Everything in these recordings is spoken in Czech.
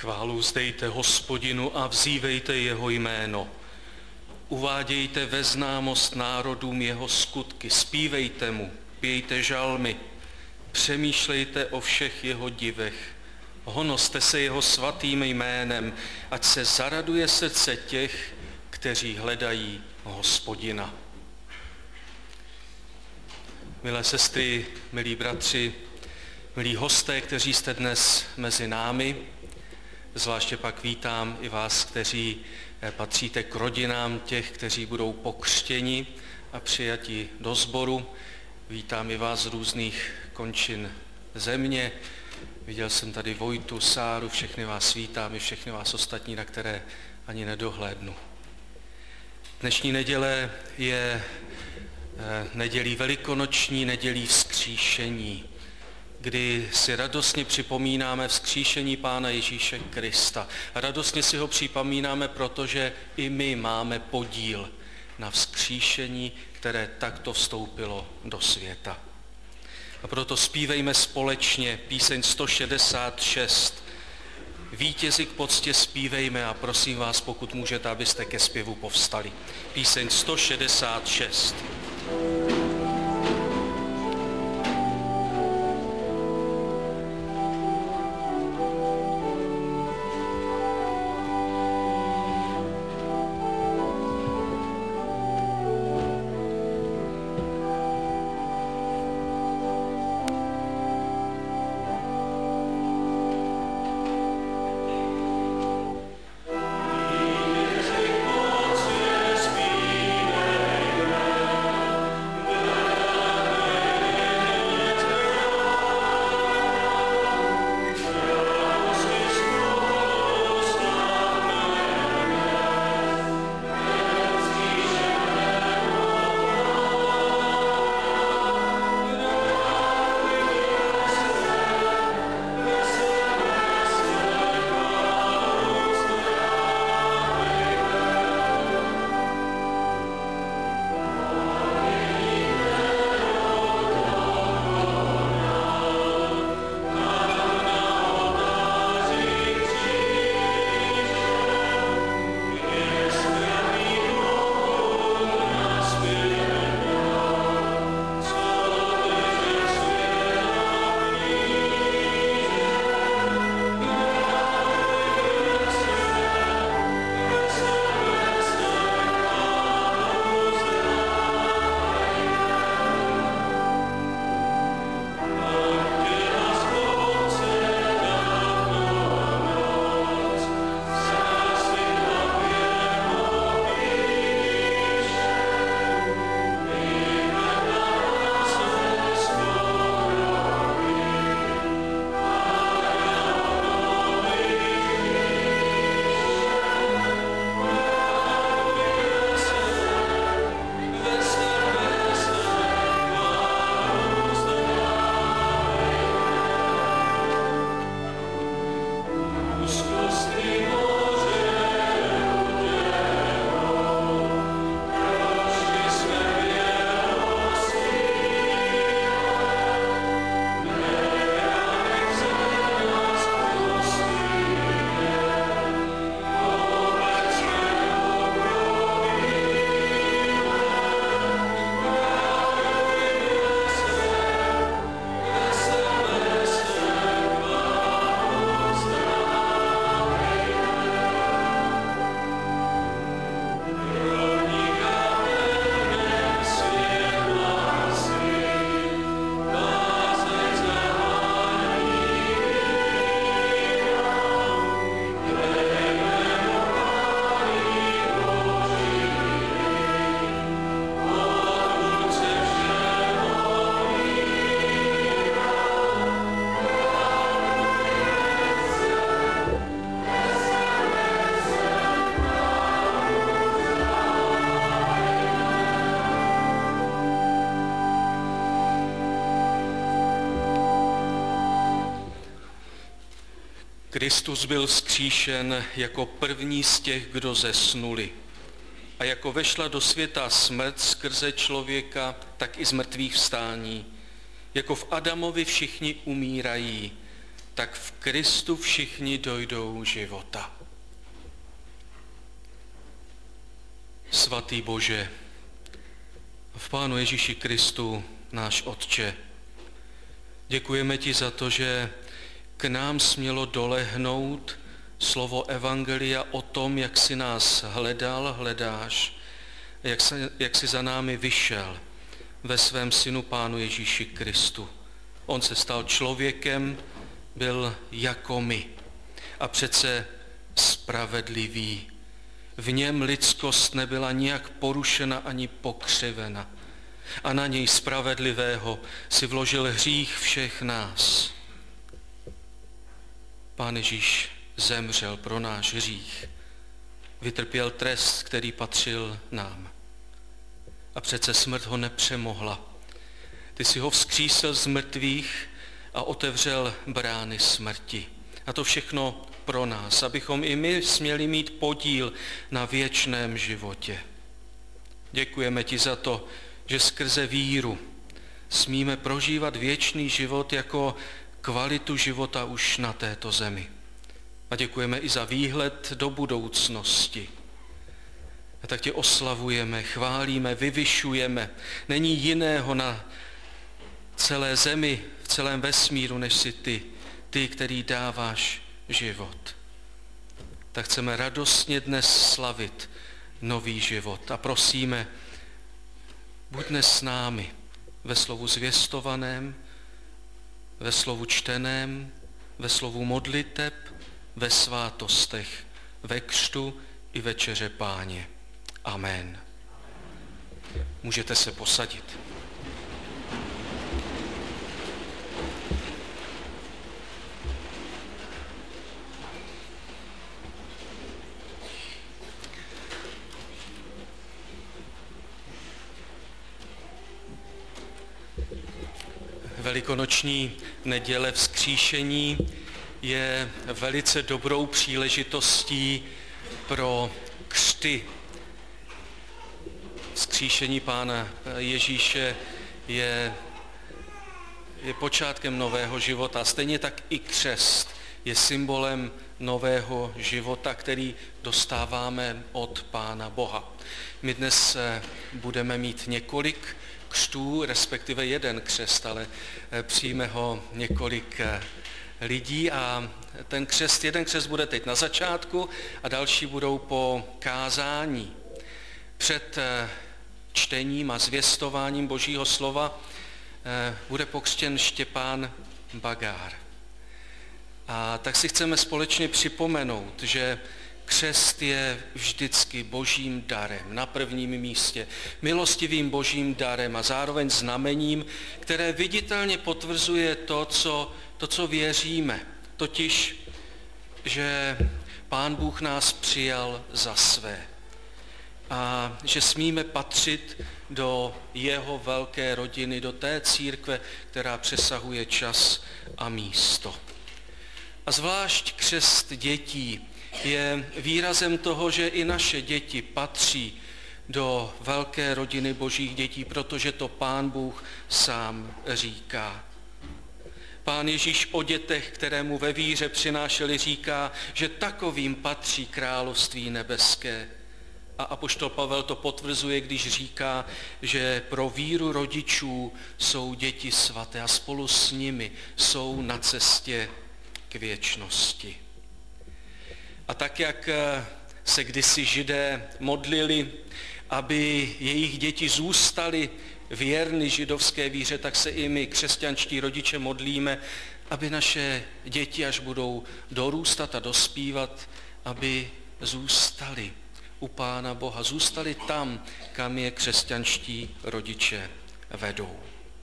Chválu vzdejte Hospodinu a vzívejte jeho jméno. Uvádějte ve známost národům jeho skutky, zpívejte mu, pějte žalmy, přemýšlejte o všech jeho divech, honoste se jeho svatým jménem, ať se zaraduje srdce těch, kteří hledají Hospodina. Milé sestry, milí bratři, milí hosté, kteří jste dnes mezi námi, zvláště pak vítám i vás, kteří patříte k rodinám těch, kteří budou pokřtěni a přijati do sboru. Vítám i vás z různých končin země. Viděl jsem tady Vojtu, Sáru, všechny vás vítám i všechny vás ostatní, na které ani nedohlédnu. Dnešní neděle je nedělí velikonoční, nedělí vzkříšení, kdy si radostně připomínáme vzkříšení Pána Ježíše Krista. Radostně si ho připomínáme, protože i my máme podíl na vzkříšení, které takto vstoupilo do světa. A proto zpívejme společně píseň 166. Vítězi k poctě zpívejme a prosím vás, pokud můžete, abyste ke zpěvu povstali. Píseň 166. Kristus byl vzkříšen jako první z těch, kdo zesnuli. A jako vešla do světa smrt skrze člověka, tak i z mrtvých vstání. Jako v Adamovi všichni umírají, tak v Kristu všichni dojdou života. Svatý Bože, v Pánu Ježíši Kristu, náš Otče, děkujeme ti za to, že k nám smělo dolehnout slovo Evangelia o tom, jak jsi nás hledal, hledáš, jak jsi za námi vyšel ve svém Synu Pánu Ježíši Kristu. On se stal člověkem, byl jako my a přece spravedlivý. V něm lidskost nebyla nijak porušena ani pokřivena. A na něj spravedlivého si vložil hřích všech nás. Pán Ježíš zemřel pro náš hřích. Vytrpěl trest, který patřil nám. A přece smrt ho nepřemohla. Ty jsi ho vzkřísil z mrtvých a otevřel brány smrti. A to všechno pro nás, abychom i my směli mít podíl na věčném životě. Děkujeme ti za to, že skrze víru smíme prožívat věčný život jako kvalitu života už na této zemi. A děkujeme i za výhled do budoucnosti. A tak tě oslavujeme, chválíme, vyvyšujeme. Není jiného na celé zemi, v celém vesmíru, než jsi ty, který dáváš život. Tak chceme radostně dnes slavit nový život a prosíme, buď dnes s námi ve slovu zvěstovaném, ve slovu čteném, ve slovu modliteb, ve svátostech, ve křtu i večeře Páně. Amen. Můžete se posadit. Velikonoční neděle vzkříšení je velice dobrou příležitostí pro křty. Vzkříšení Pána Ježíše je počátkem nového života. Stejně tak i křest je symbolem nového života, který dostáváme od Pána Boha. My dnes budeme mít několik křtů, respektive jeden křest, ale přijme ho několik lidí a jeden křest bude teď na začátku a další budou po kázání. Před čtením a zvěstováním Božího slova bude pokřtěn Štěpán Bagár. A tak si chceme společně připomenout, že křest je vždycky Božím darem, na prvním místě, milostivým Božím darem a zároveň znamením, které viditelně potvrzuje to, co věříme, totiž, že Pán Bůh nás přijal za své a že smíme patřit do jeho velké rodiny, do té církve, která přesahuje čas a místo. A zvlášť křest dětí je výrazem toho, že i naše děti patří do velké rodiny Božích dětí, protože to Pán Bůh sám říká. Pán Ježíš o dětech, kterému ve víře přinášeli, říká, že takovým patří království nebeské. A apoštol Pavel to potvrzuje, když říká, že pro víru rodičů jsou děti svaté a spolu s nimi jsou na cestě k věčnosti. A tak, jak se kdysi Židé modlili, aby jejich děti zůstaly věrny židovské víře, tak se i my, křesťanští rodiče, modlíme, aby naše děti, až budou dorůstat a dospívat, aby zůstali u Pána Boha, zůstali tam, kam je křesťanští rodiče vedou.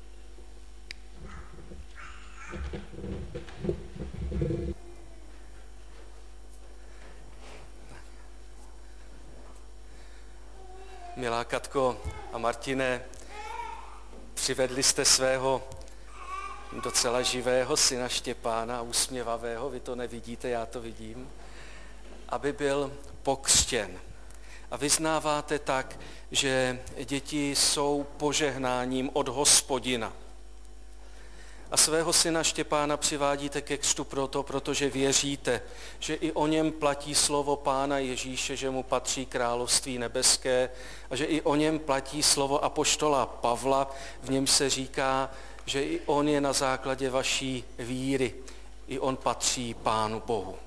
Milá Katko a Martine, přivedli jste svého docela živého syna Štěpána, usměvavého, vy to nevidíte, já to vidím, aby byl pokřtěn. A vyznáváte tak, že děti jsou požehnáním od Hospodina. A svého syna Štěpána přivádíte ke křtu protože věříte, že i o něm platí slovo Pána Ježíše, že mu patří království nebeské a že i o něm platí slovo apoštola Pavla, v něm se říká, že i on je na základě vaší víry, i on patří Pánu Bohu.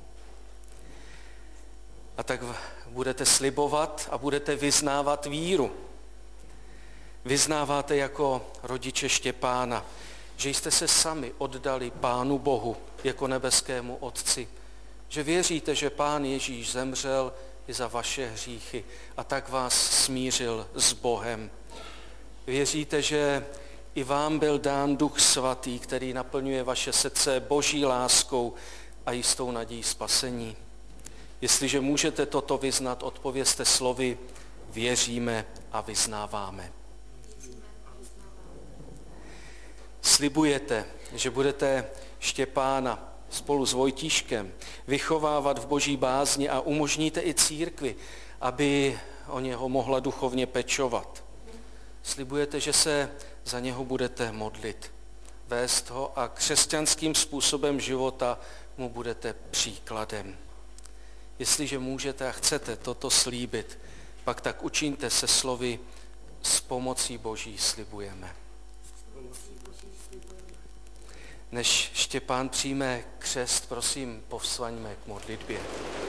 A tak budete slibovat a budete vyznávat víru. Vyznáváte jako rodiče Štěpána, že jste se sami oddali Pánu Bohu jako nebeskému Otci, že věříte, že Pán Ježíš zemřel i za vaše hříchy a tak vás smířil s Bohem. Věříte, že i vám byl dán Duch Svatý, který naplňuje vaše srdce Boží láskou a jistou nadějí spasení. Jestliže můžete toto vyznat, odpovězte slovy věříme a vyznáváme. Slibujete, že budete Štěpána spolu s Vojtíškem vychovávat v Boží bázni a umožníte i církvi, aby o něho mohla duchovně pečovat. Slibujete, že se za něho budete modlit, vést ho a křesťanským způsobem života mu budete příkladem. Jestliže můžete a chcete toto slíbit, pak tak učiňte se slovy s pomocí Boží slibujeme. Než Štěpán přijme křest, prosím, povstaňme k modlitbě.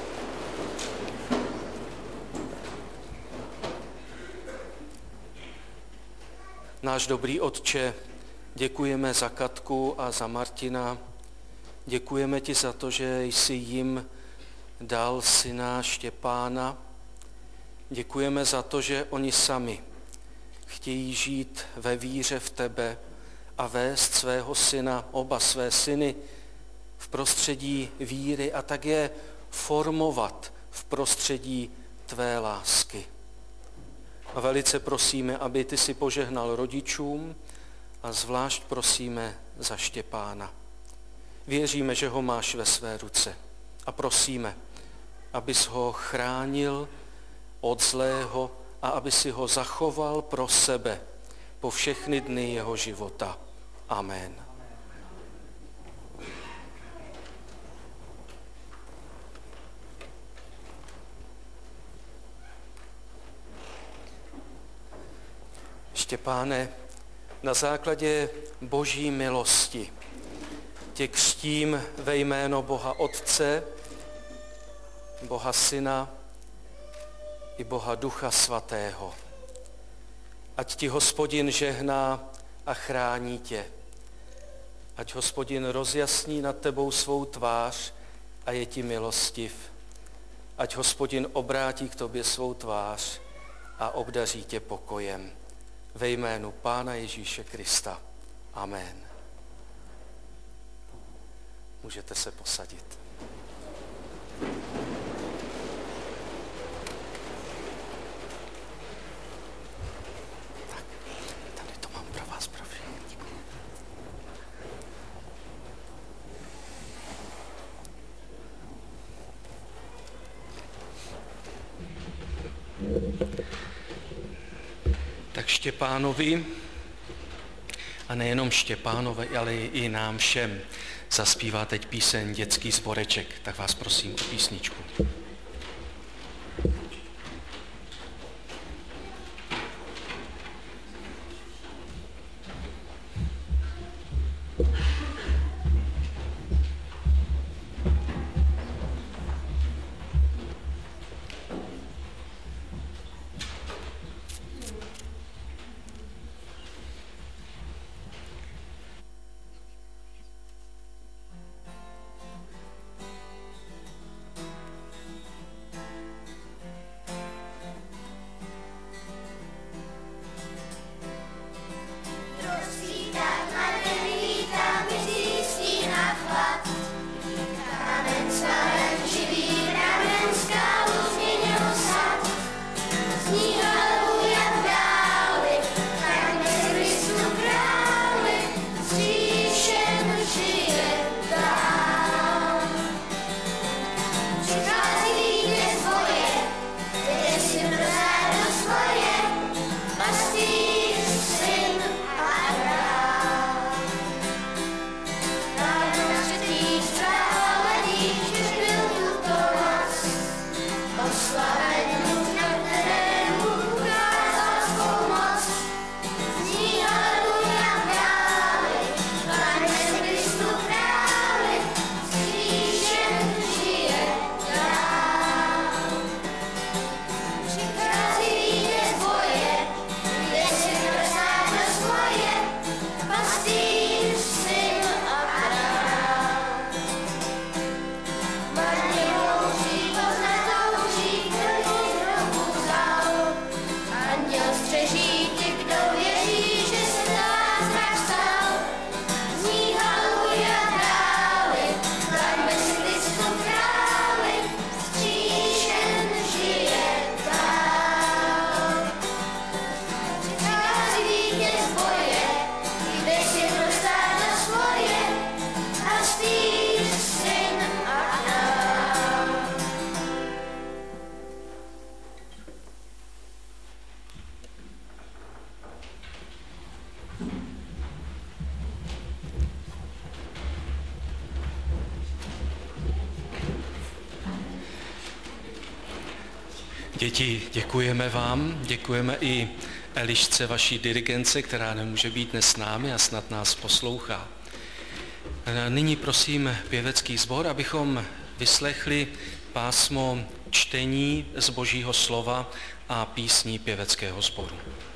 Náš dobrý Otče, děkujeme za Katku a za Martina. Děkujeme ti za to, že jsi jim dal syna Štěpána. Děkujeme za to, že oni sami chtějí žít ve víře v tebe a vést svého syna, oba své syny v prostředí víry a tak je formovat v prostředí tvé lásky. A velice prosíme, aby ty si požehnal rodičům a zvlášť prosíme za Štěpána. Věříme, že ho máš ve své ruce a prosíme, abys ho chránil od zlého a aby si ho zachoval pro sebe po všechny dny jeho života. Amen. Štěpáne, na základě Boží milosti tě křtím ve jméno Boha Otce, Boha Syna i Boha Ducha Svatého. Ať ti Hospodin žehná a chrání tě. Ať Hospodin rozjasní nad tebou svou tvář a je ti milostiv. Ať Hospodin obrátí k tobě svou tvář a obdaří tě pokojem. Ve jménu Pána Ježíše Krista. Amen. Můžete se posadit. Tak, tady to mám pro vás, pro všechny. Tak Štěpánovi, a nejenom Štěpánovi, ale i nám všem, zaspívá teď píseň Dětský sboreček. Tak vás prosím o písničku. Děti, děkujeme vám, děkujeme i Elišce, vaší dirigence, která nemůže být dnes s námi a snad nás poslouchá. Nyní prosím pěvecký sbor, abychom vyslechli pásmo čtení z Božího slova a písní pěveckého sboru.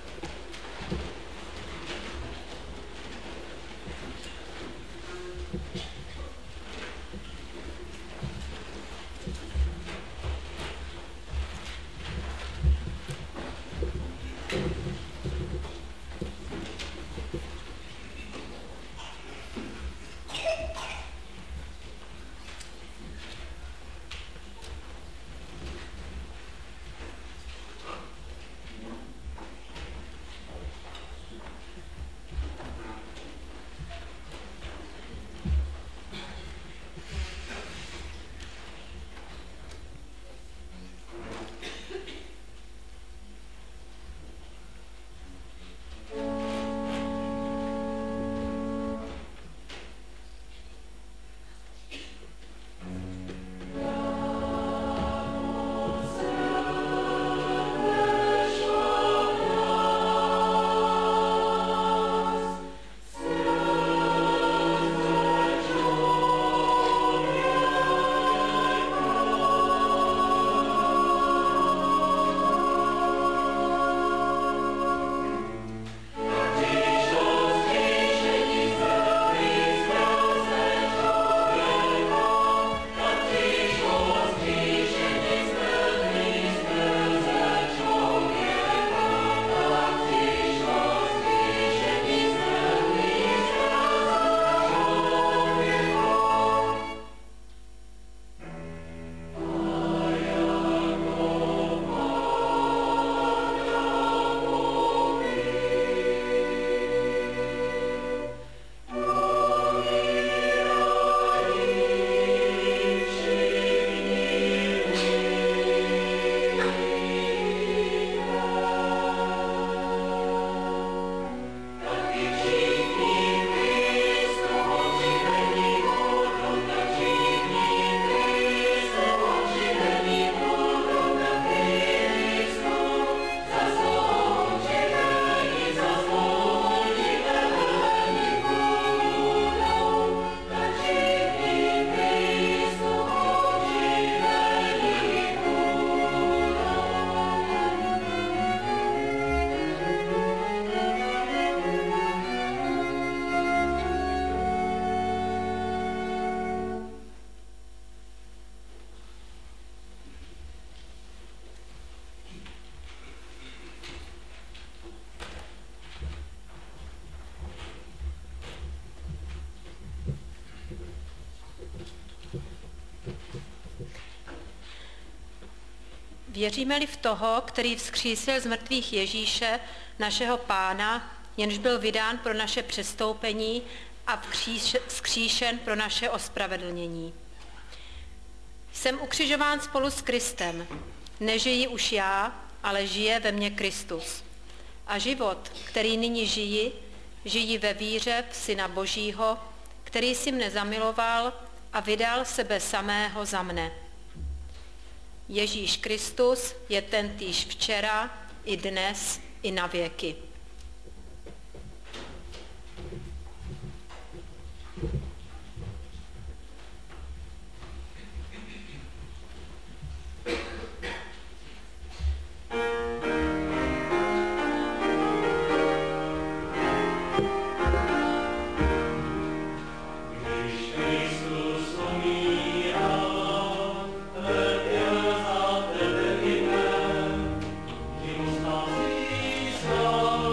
Věříme-li v toho, který vzkřísil z mrtvých Ježíše, našeho Pána, jenž byl vydán pro naše přestoupení a vzkříšen pro naše ospravedlnění. Jsem ukřižován spolu s Kristem. Nežiji už já, ale žije ve mně Kristus. A život, který nyní žiji ve víře v Syna Božího, který si mne zamiloval a vydal sebe samého za mne. Ježíš Kristus je tentýž včera, i dnes, i na věky. Oh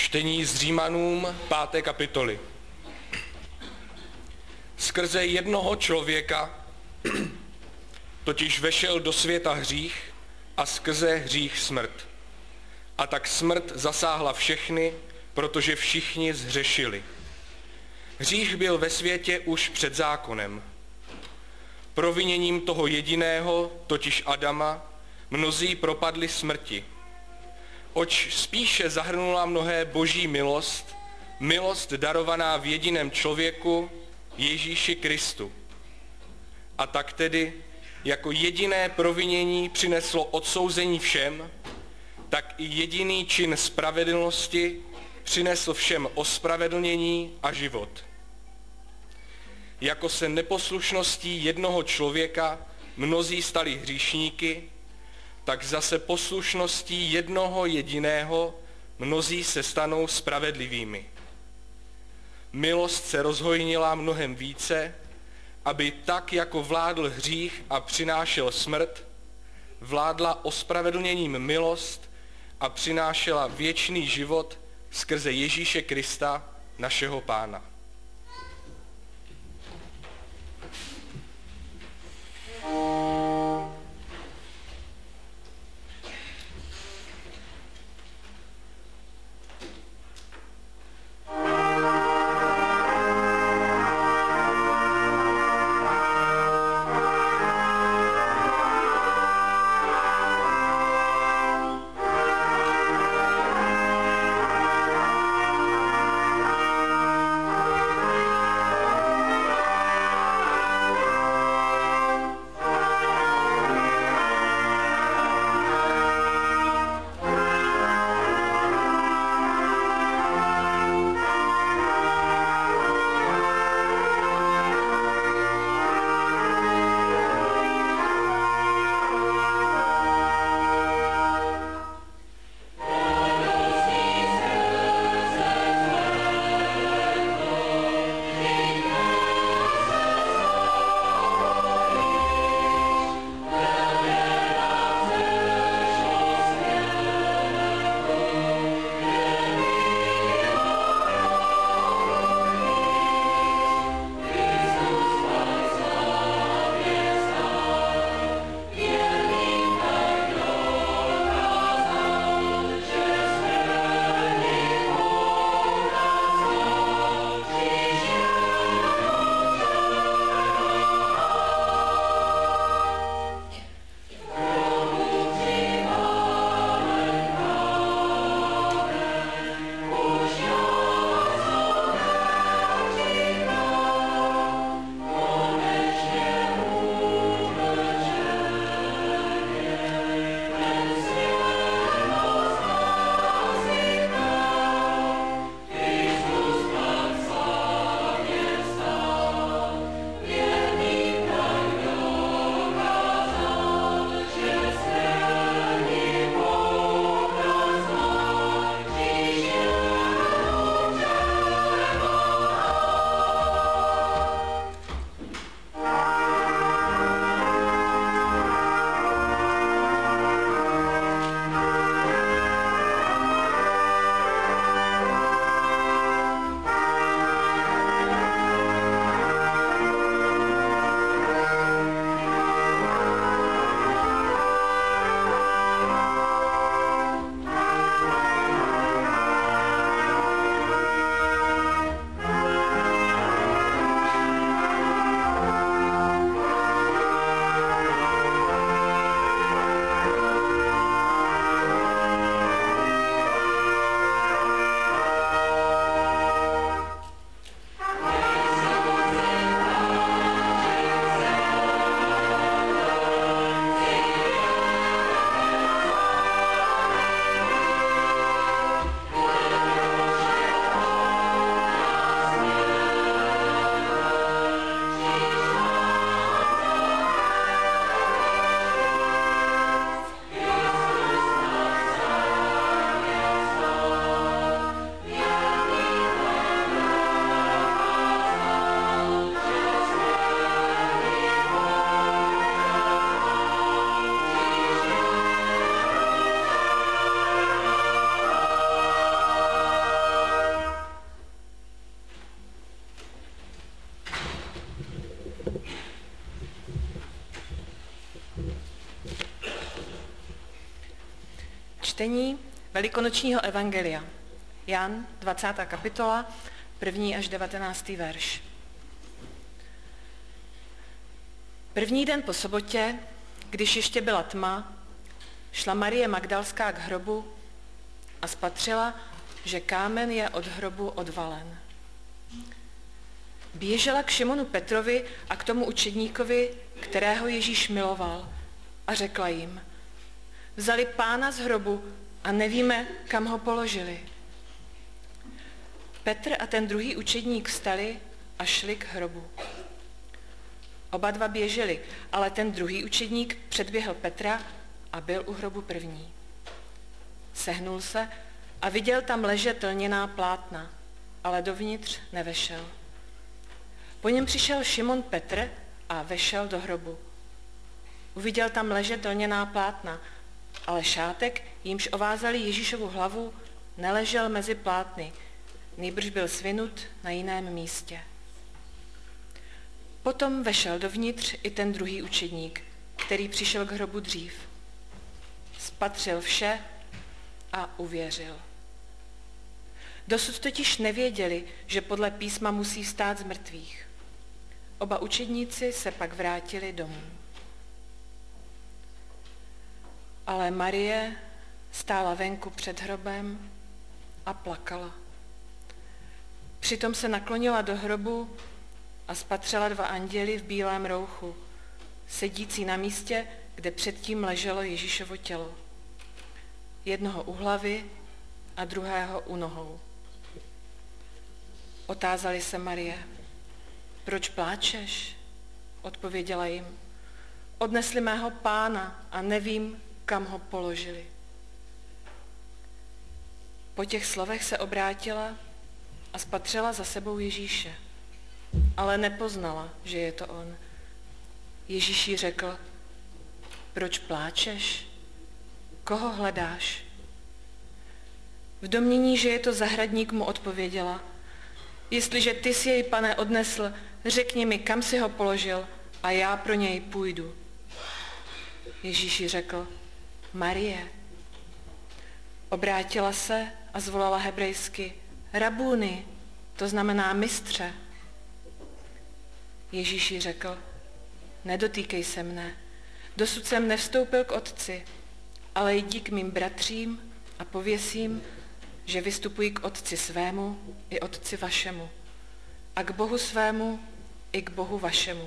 Čtení z Římanům 5. kapitoly. Skrze jednoho člověka totiž vešel do světa hřích a skrze hřích smrt. A tak smrt zasáhla všechny, protože všichni zhřešili. Hřích byl ve světě už před zákonem. Proviněním toho jediného, totiž Adama, mnozí propadli smrti. Oč spíše zahrnula mnohé boží milost darovaná v jediném člověku, Ježíši Kristu. A tak tedy, jako jediné provinění přineslo odsouzení všem, tak i jediný čin spravedlnosti přinesl všem ospravedlnění a život. Jako se neposlušností jednoho člověka mnozí stali hříšníky, tak zase poslušností jednoho jediného mnozí se stanou spravedlivými. Milost se rozhojnila mnohem více, aby tak, jako vládl hřích a přinášel smrt, vládla ospravedlněním milost a přinášela věčný život skrze Ježíše Krista, našeho Pána. Čtení velikonočního evangelia. Jan, 20. kapitola, 1. až 19. verš. První den po sobotě, když ještě byla tma, šla Marie Magdalská k hrobu a spatřila, že kámen je od hrobu odvalen. Běžela k Šimonu Petrovi a k tomu učedníkovi, kterého Ježíš miloval, a řekla jim: vzali Pána z hrobu a nevíme, kam ho položili. Petr a ten druhý učedník vstali a šli k hrobu. Oba dva běželi, ale ten druhý učedník předběhl Petra a byl u hrobu první. Sehnul se a viděl tam ležet lněná plátna, ale dovnitř nevešel. Po něm přišel Šimon Petr a vešel do hrobu. Uviděl tam ležet lněná plátna, ale šátek, jímž ovázali Ježíšovu hlavu, neležel mezi plátny, nýbrž byl svinut na jiném místě. Potom vešel dovnitř i ten druhý učedník, který přišel k hrobu dřív. Spatřil vše a uvěřil. Dosud totiž nevěděli, že podle písma musí vstát z mrtvých. Oba učedníci se pak vrátili domů. Ale Marie stála venku před hrobem a plakala. Přitom se naklonila do hrobu a spatřila dva anděly v bílém rouchu, sedící na místě, kde předtím leželo Ježíšovo tělo. Jednoho u hlavy a druhého u nohou. Otázali se Marie: proč pláčeš? Odpověděla jim: odnesli mého Pána a nevím, kam ho položili. Po těch slovech se obrátila a spatřila za sebou Ježíše, ale nepoznala, že je to on. Ježíš jí řekl: proč pláčeš? Koho hledáš? V domnění, že je to zahradník, mu odpověděla: jestliže ty jsi jej, Pane, odnesl, řekni mi, kam jsi ho položil, a já pro něj půjdu. Ježíš jí řekl: Marie. Obrátila se a zvolala hebrejsky: Rabúny, to znamená mistře. Ježíš jí řekl: nedotýkej se mne, dosud jsem nevstoupil k Otci, ale jdi k mým bratřím a pověsím, že vystupují k Otci svému i Otci vašemu, a k Bohu svému i k Bohu vašemu.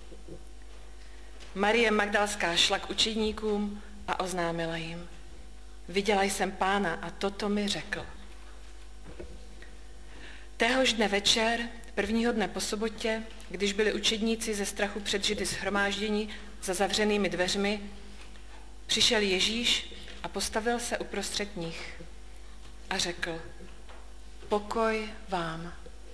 Marie Magdalská šla k učedníkům a oznámila jim: viděla jsem Pána a toto mi řekl. Téhož dne večer, prvního dne po sobotě, když byli učedníci ze strachu před Židy shromážděni za zavřenými dveřmi, přišel Ježíš a postavil se uprostřed nich a řekl: pokoj vám.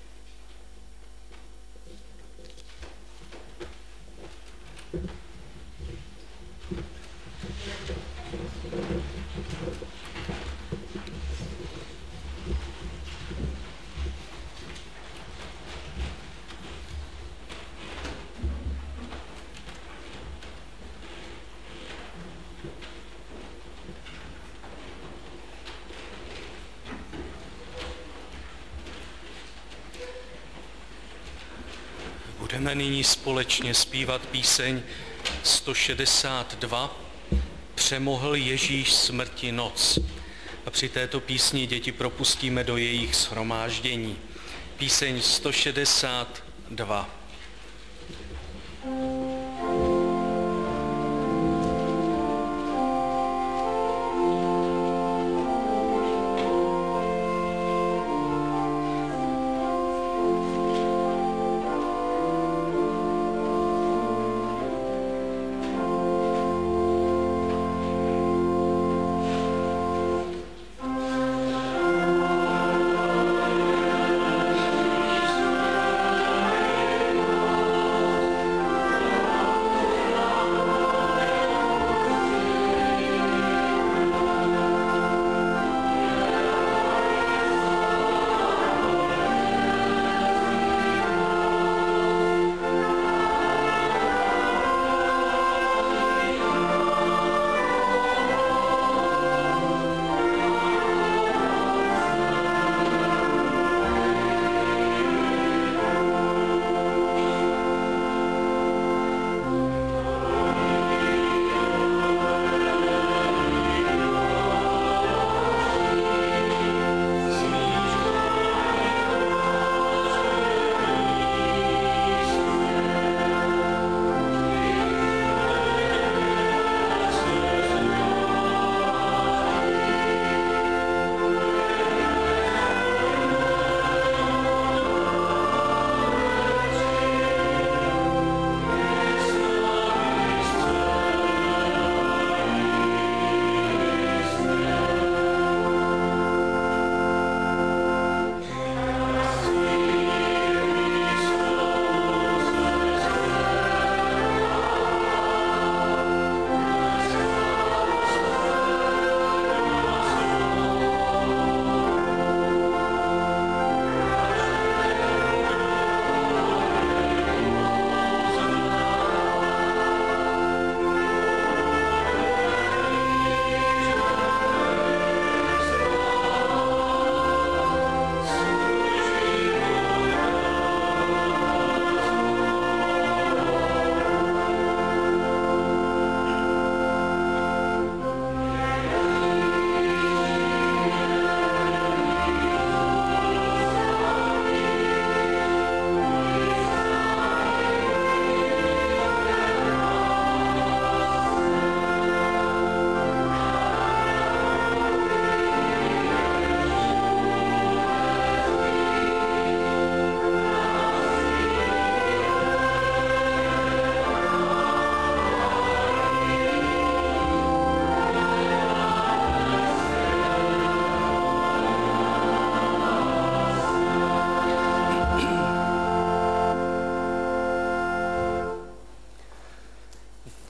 Budeme nyní společně zpívat píseň 162 Přemohl Ježíš smrti noc. A při této písni děti propustíme do jejich shromáždění. Píseň 162.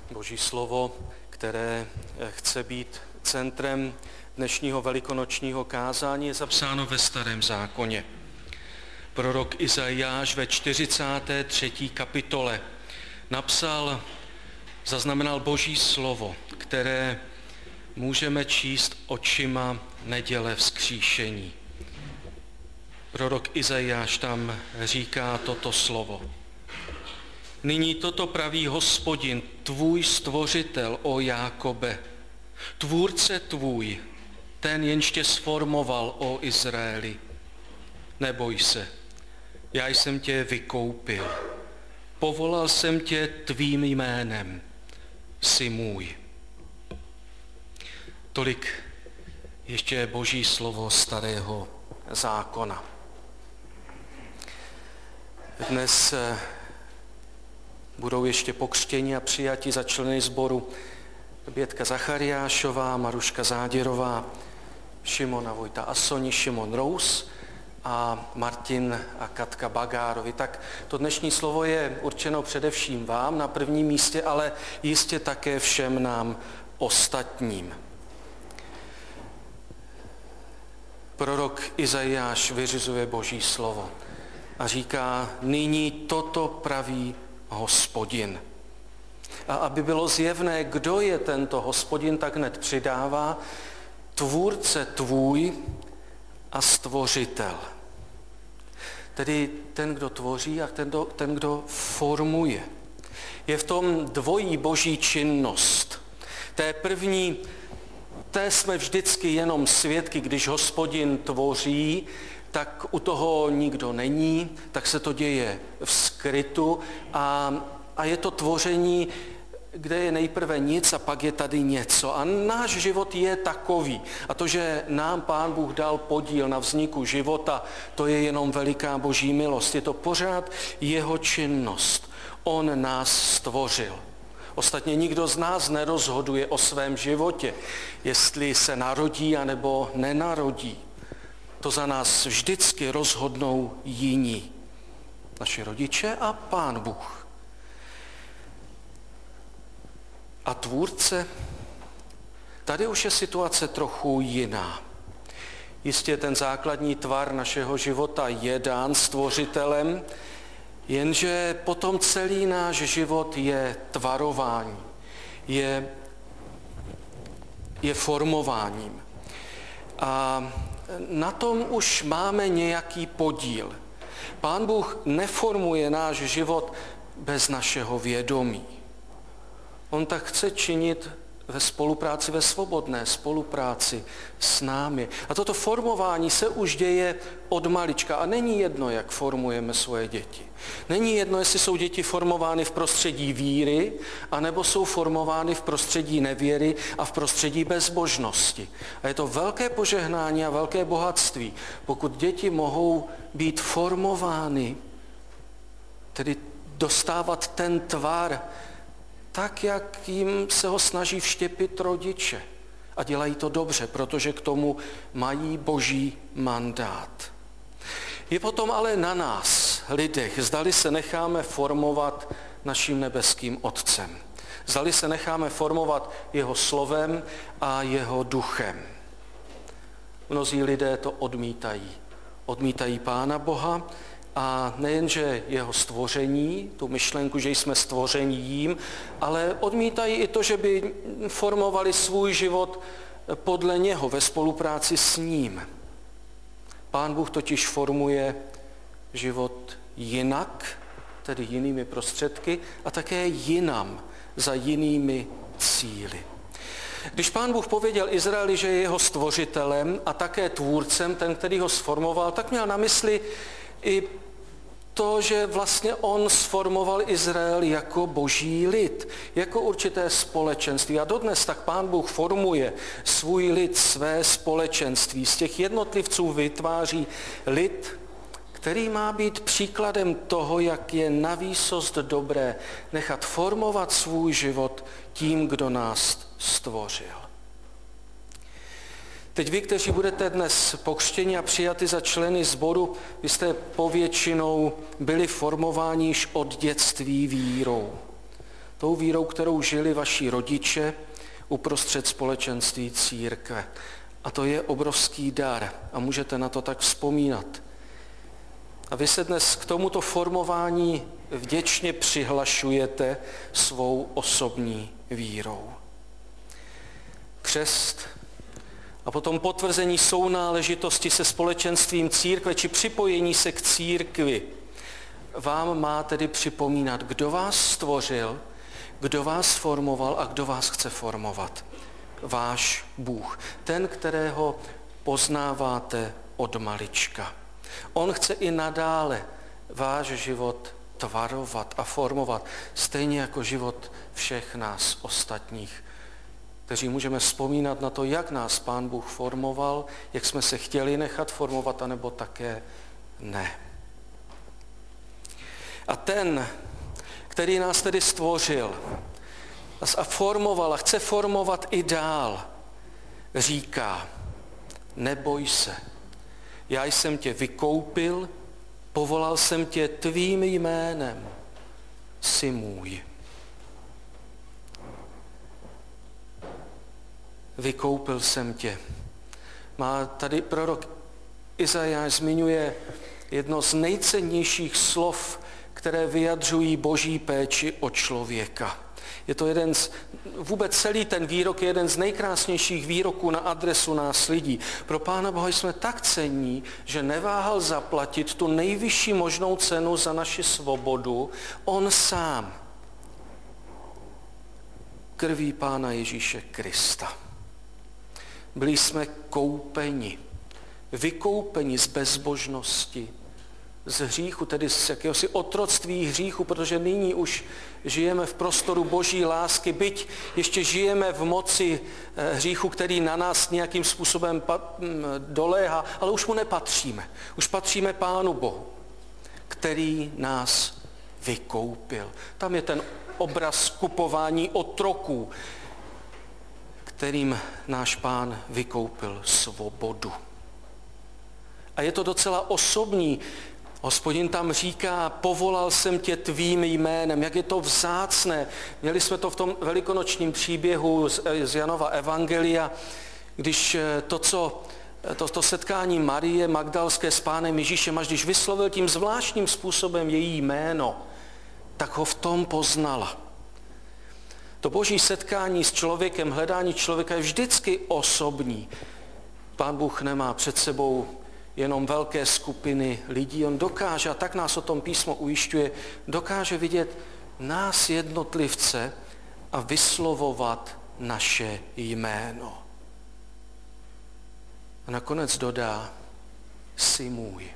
Boží slovo, které chce být centrem dnešního velikonočního kázání, je zapsáno ve Starém zákoně. Prorok Izajáš ve 43. kapitole zaznamenal Boží slovo, které můžeme číst očima neděle vzkříšení. Prorok Izajáš tam říká toto slovo. Nyní toto praví Hospodin, tvůj stvořitel, o Jákobe, tvůrce tvůj, ten, jenž tě sformoval, o Izraeli. Neboj se, já jsem tě vykoupil, povolal jsem tě tvým jménem, jsi můj. Tolik ještě Boží slovo Starého zákona. Dnes budou ještě pokřtěni a přijati za členy sboru Bětka Zachariášová, Maruška Záděrová, Šimon a Vojta Asoni, Šimon Rous a Martin a Katka Bagárovi. Tak to dnešní slovo je určeno především vám na prvním místě, ale jistě také všem nám ostatním. Prorok Izajáš vyřizuje Boží slovo a říká, nyní toto praví Hospodin. A aby bylo zjevné, kdo je tento Hospodin, tak hned přidává tvůrce tvůj a stvořitel. Tedy ten, kdo tvoří a ten, kdo formuje. Je v tom dvojí Boží činnost. Té první, té jsme vždycky jenom svědky, když Hospodin tvoří, tak u toho nikdo není, tak se to děje v skrytu a je to tvoření, kde je nejprve nic a pak je tady něco. A náš život je takový. A to, že nám Pán Bůh dal podíl na vzniku života, to je jenom veliká Boží milost. Je to pořád jeho činnost. On nás stvořil. Ostatně nikdo z nás nerozhoduje o svém životě, jestli se narodí anebo nenarodí. To za nás vždycky rozhodnou jiní. Naši rodiče a Pán Bůh. A tvůrce? Tady už je situace trochu jiná. Jistě ten základní tvar našeho života je dán stvořitelem, jenže potom celý náš život je tvarování, je formováním. A na tom už máme nějaký podíl. Pán Bůh neformuje náš život bez našeho vědomí. On tak chce činit ve spolupráci, ve svobodné spolupráci s námi. A toto formování se už děje od malička. A není jedno, jak formujeme svoje děti. Není jedno, jestli jsou děti formovány v prostředí víry, anebo jsou formovány v prostředí nevěry a v prostředí bezbožnosti. A je to velké požehnání a velké bohatství, pokud děti mohou být formovány, tedy dostávat ten tvar, tak, jak jim se ho snaží vštěpit rodiče. A dělají to dobře, protože k tomu mají Boží mandát. Je potom ale na nás, lidech, zdali se necháme formovat naším nebeským Otcem. Zdali se necháme formovat jeho slovem a jeho duchem. Mnozí lidé to odmítají. Odmítají Pána Boha a nejenže jeho stvoření, tu myšlenku, že jsme stvoření jím, ale odmítají i to, že by formovali svůj život podle něho, ve spolupráci s ním. Pán Bůh totiž formuje život jinak, tedy jinými prostředky, a také jinam, za jinými cíli. Když Pán Bůh pověděl Izraeli, že je jeho stvořitelem a také tvůrcem, ten, který ho sformoval, tak měl na mysli i to, že vlastně on sformoval Izrael jako boží lid, jako určité společenství. A dodnes tak Pán Bůh formuje svůj lid, své společenství. Z těch jednotlivců vytváří lid, který má být příkladem toho, jak je navýsost dobré nechat formovat svůj život tím, kdo nás stvořil. Teď vy, kteří budete dnes pokřtěni a přijati za členy sboru, vy jste povětšinou byli formováni již od dětství vírou. tou vírou, kterou žili vaši rodiče uprostřed společenství církve. A to je obrovský dar a můžete na to tak vzpomínat. A vy se dnes k tomuto formování vděčně přihlašujete svou osobní vírou. Křest a potom potvrzení sounáležitosti se společenstvím církve či připojení se k církvi vám má tedy připomínat, kdo vás stvořil, kdo vás formoval a kdo vás chce formovat. Váš Bůh, ten, kterého poznáváte od malička. On chce i nadále váš život tvarovat a formovat, stejně jako život všech nás ostatních, kteří můžeme vzpomínat na to, jak nás Pán Bůh formoval, jak jsme se chtěli nechat formovat, anebo také ne. A ten, který nás tedy stvořil a formoval a chce formovat i dál, říká, neboj se, já jsem tě vykoupil, povolal jsem tě tvým jménem, jsi můj. Vykoupil jsem tě. Má tady prorok Izajáš zmiňuje jedno z nejcennějších slov, které vyjadřují Boží péči o člověka. Je to vůbec celý ten výrok je jeden z nejkrásnějších výroků na adresu nás lidí. Pro Pána Boha jsme tak cenní, že neváhal zaplatit tu nejvyšší možnou cenu za naši svobodu, on sám. Krví Pána Ježíše Krista. Byli jsme koupeni, vykoupeni z bezbožnosti, z hříchu, tedy z jakéhosi otroctví hříchu, protože nyní už žijeme v prostoru Boží lásky, byť ještě žijeme v moci hříchu, který na nás nějakým způsobem doléhá, ale už mu nepatříme. Už patříme Pánu Bohu, který nás vykoupil. Tam je ten obraz kupování otroků, kterým náš Pán vykoupil svobodu. A je to docela osobní. Hospodin tam říká, povolal jsem tě tvým jménem, jak je to vzácné. Měli jsme to v tom velikonočním příběhu z Janova evangelia, když to setkání Marie Magdalské s Pánem Ježíšem, až když vyslovil tím zvláštním způsobem její jméno, tak ho v tom poznala. To Boží setkání s člověkem, hledání člověka je vždycky osobní. Pán Bůh nemá před sebou jenom velké skupiny lidí. On dokáže, a tak nás o tom písmo ujišťuje, dokáže vidět nás jednotlivce a vyslovovat naše jméno. A nakonec dodá, jsi můj.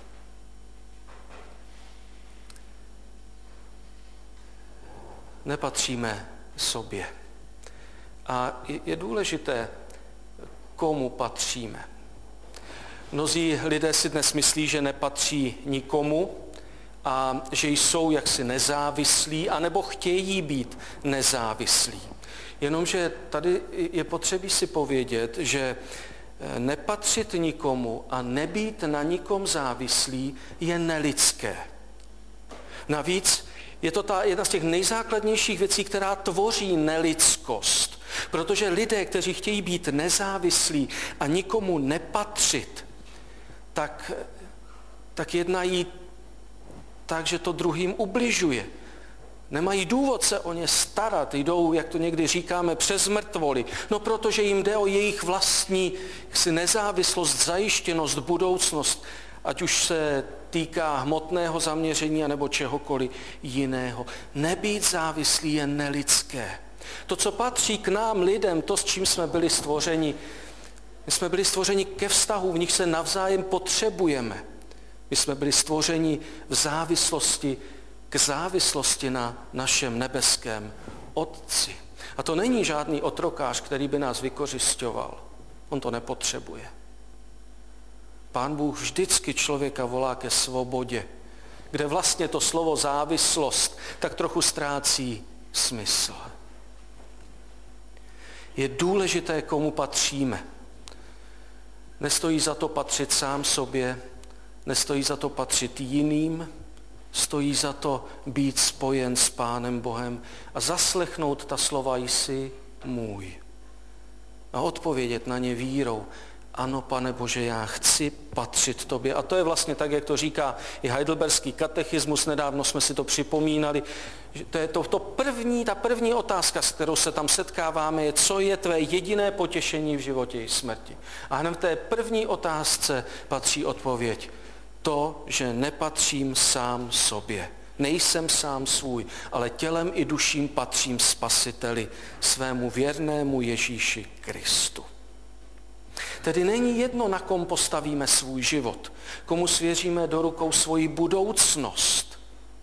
Nepatříme sobě. A je důležité, komu patříme. Mnozí lidé si dnes myslí, že nepatří nikomu a že jsou jaksi nezávislí, anebo chtějí být nezávislí. Jenomže tady je potřeba si povědět, že nepatřit nikomu a nebýt na nikom závislý je nelidské. Navíc je to jedna z těch nejzákladnějších věcí, která tvoří nelidskost. Protože lidé, kteří chtějí být nezávislí a nikomu nepatřit, tak jednají tak, že to druhým ubližuje. Nemají důvod se o ně starat, jdou, jak to někdy říkáme, přes mrtvoly. No protože jim jde o jejich vlastní nezávislost, zajištěnost, budoucnost, ať už se týká hmotného zaměření nebo čehokoliv jiného. Nebýt závislý je nelidské. To, co patří k nám lidem, to, s čím jsme byli stvořeni, my jsme byli stvořeni ke vztahu, v nich se navzájem potřebujeme. My jsme byli stvořeni v závislosti, k závislosti na našem nebeském Otci. A to není žádný otrokář, který by nás vykořisťoval. On to nepotřebuje. Pán Bůh vždycky člověka volá ke svobodě, kde vlastně to slovo závislost tak trochu ztrácí smysl. Je důležité, komu patříme. Nestojí za to patřit sám sobě, nestojí za to patřit jiným, stojí za to být spojen s Pánem Bohem a zaslechnout ta slova jsi můj. A odpovědět na ně vírou. Ano, Pane Bože, já chci patřit tobě. A to je vlastně tak, jak to říká i heidelberský katechismus, nedávno jsme si to připomínali. To je ta první otázka, s kterou se tam setkáváme, je, co je tvé jediné potěšení v životě i smrti. A hned v té první otázce patří odpověď. To, že nepatřím sám sobě. Nejsem sám svůj, ale tělem i duším patřím Spasiteli, svému věrnému Ježíši Kristu. Tedy není jedno, na kom postavíme svůj život, komu svěříme do rukou svoji budoucnost.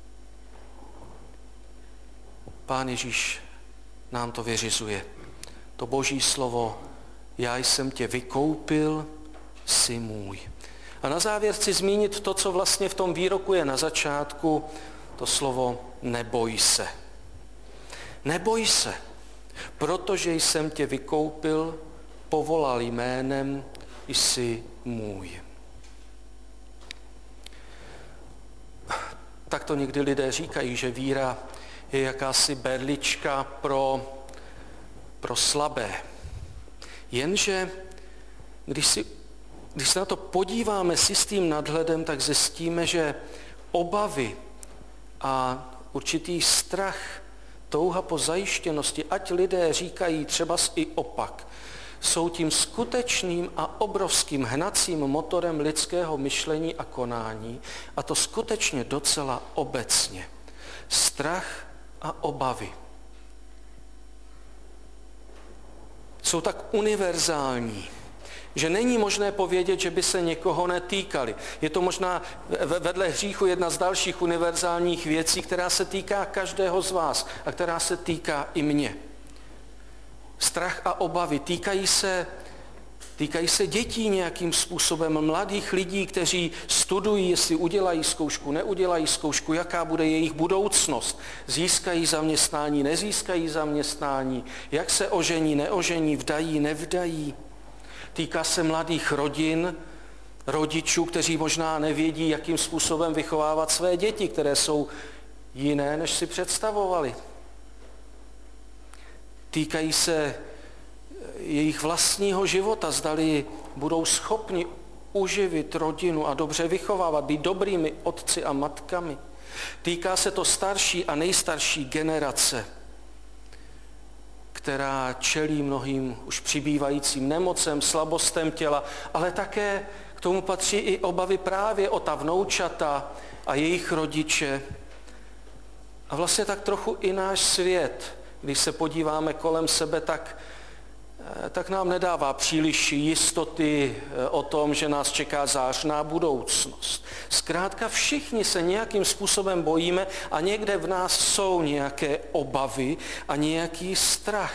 Pán Ježíš nám to vyřizuje. To Boží slovo, já jsem tě vykoupil, jsi můj. A na závěr chci zmínit to, co vlastně v tom výroku je na začátku, to slovo neboj se. Neboj se, protože jsem tě vykoupil, povolal jménem, jsi můj. Tak to někdy lidé říkají, že víra je jakási berlička pro slabé. Jenže když se na to podíváme s jistým nadhledem, tak zjistíme, že obavy a určitý strach, touha po zajištěnosti, ať lidé říkají třeba i opak, jsou tím skutečným a obrovským hnacím motorem lidského myšlení a konání, a to skutečně docela obecně. Strach a obavy jsou tak univerzální, že není možné povědět, že by se někoho netýkali. Je to možná vedle hříchu jedna z dalších univerzálních věcí, která se týká každého z vás a která se týká i mě. Strach a obavy týkají se dětí nějakým způsobem, mladých lidí, kteří studují, jestli udělají zkoušku, neudělají zkoušku, jaká bude jejich budoucnost, získají zaměstnání, nezískají zaměstnání, jak se ožení, neožení, vdají, nevdají. Týká se mladých rodin, rodičů, kteří možná nevědí, jakým způsobem vychovávat své děti, které jsou jiné, než si představovali. Týkají se jejich vlastního života, zdali budou schopni uživit rodinu a dobře vychovávat, být dobrými otci a matkami. Týká se to starší a nejstarší generace, která čelí mnohým už přibývajícím nemocem, slabostem těla, ale také k tomu patří i obavy právě o ta vnoučata a jejich rodiče. A vlastně tak trochu i náš svět, když se podíváme kolem sebe, tak nám nedává příliš jistoty o tom, že nás čeká zářná budoucnost. Zkrátka všichni se nějakým způsobem bojíme a někde v nás jsou nějaké obavy a nějaký strach.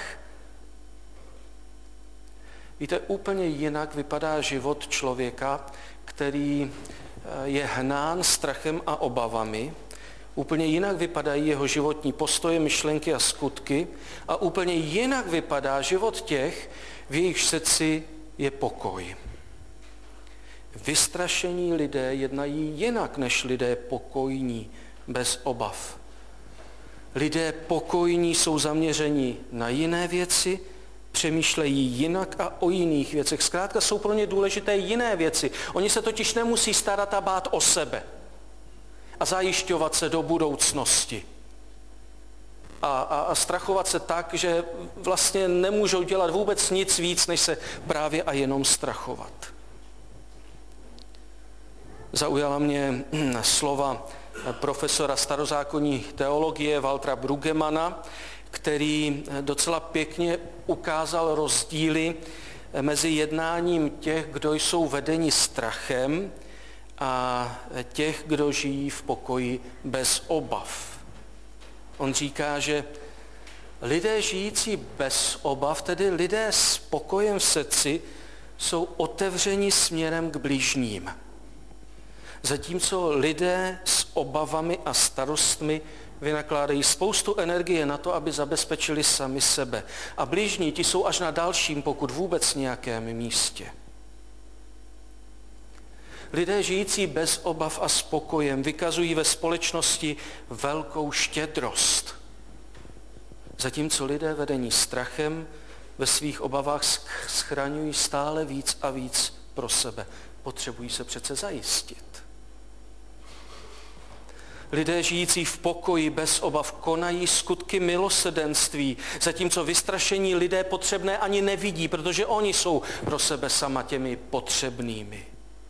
Víte, úplně jinak vypadá život člověka, který je hnán strachem a obavami. Úplně jinak vypadají jeho životní postoje, myšlenky a skutky a úplně jinak vypadá život těch, v jejich srdci je pokoj. Vystrašení lidé jednají jinak než lidé pokojní, bez obav. Lidé pokojní jsou zaměření na jiné věci, přemýšlejí jinak a o jiných věcech. Zkrátka jsou pro ně důležité jiné věci. Oni se totiž nemusí starat a bát o sebe a zajišťovat se do budoucnosti. A strachovat se tak, že vlastně nemůžou dělat vůbec nic víc, než se právě a jenom strachovat. Zaujala mě slova profesora starozákonní teologie Waltera Brueggemana, který docela pěkně ukázal rozdíly mezi jednáním těch, kdo jsou vedeni strachem, a těch, kdo žijí v pokoji bez obav. On říká, že lidé žijící bez obav, tedy lidé s pokojem v srdci, jsou otevřeni směrem k bližním. Zatímco lidé s obavami a starostmi vynakládají spoustu energie na to, aby zabezpečili sami sebe. A bližní, ti jsou až na dalším, pokud vůbec nějakém místě. Lidé žijící bez obav a spokojem vykazují ve společnosti velkou štědrost. Zatímco lidé vedení strachem ve svých obavách schraňují stále víc a víc pro sebe. Potřebují se přece zajistit. Lidé žijící v pokoji bez obav konají skutky milosrdenství, zatímco vystrašení lidé potřebné ani nevidí, protože oni jsou pro sebe sama těmi potřebnými.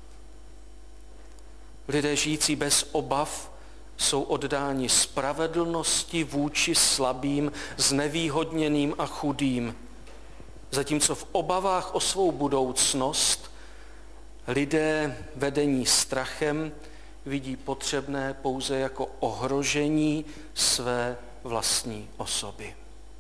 Lidé žijící bez obav jsou oddáni spravedlnosti vůči slabým, znevýhodněným a chudým. Zatímco v obavách o svou budoucnost lidé vedení strachem vidí potřebné pouze jako ohrožení své vlastní osoby.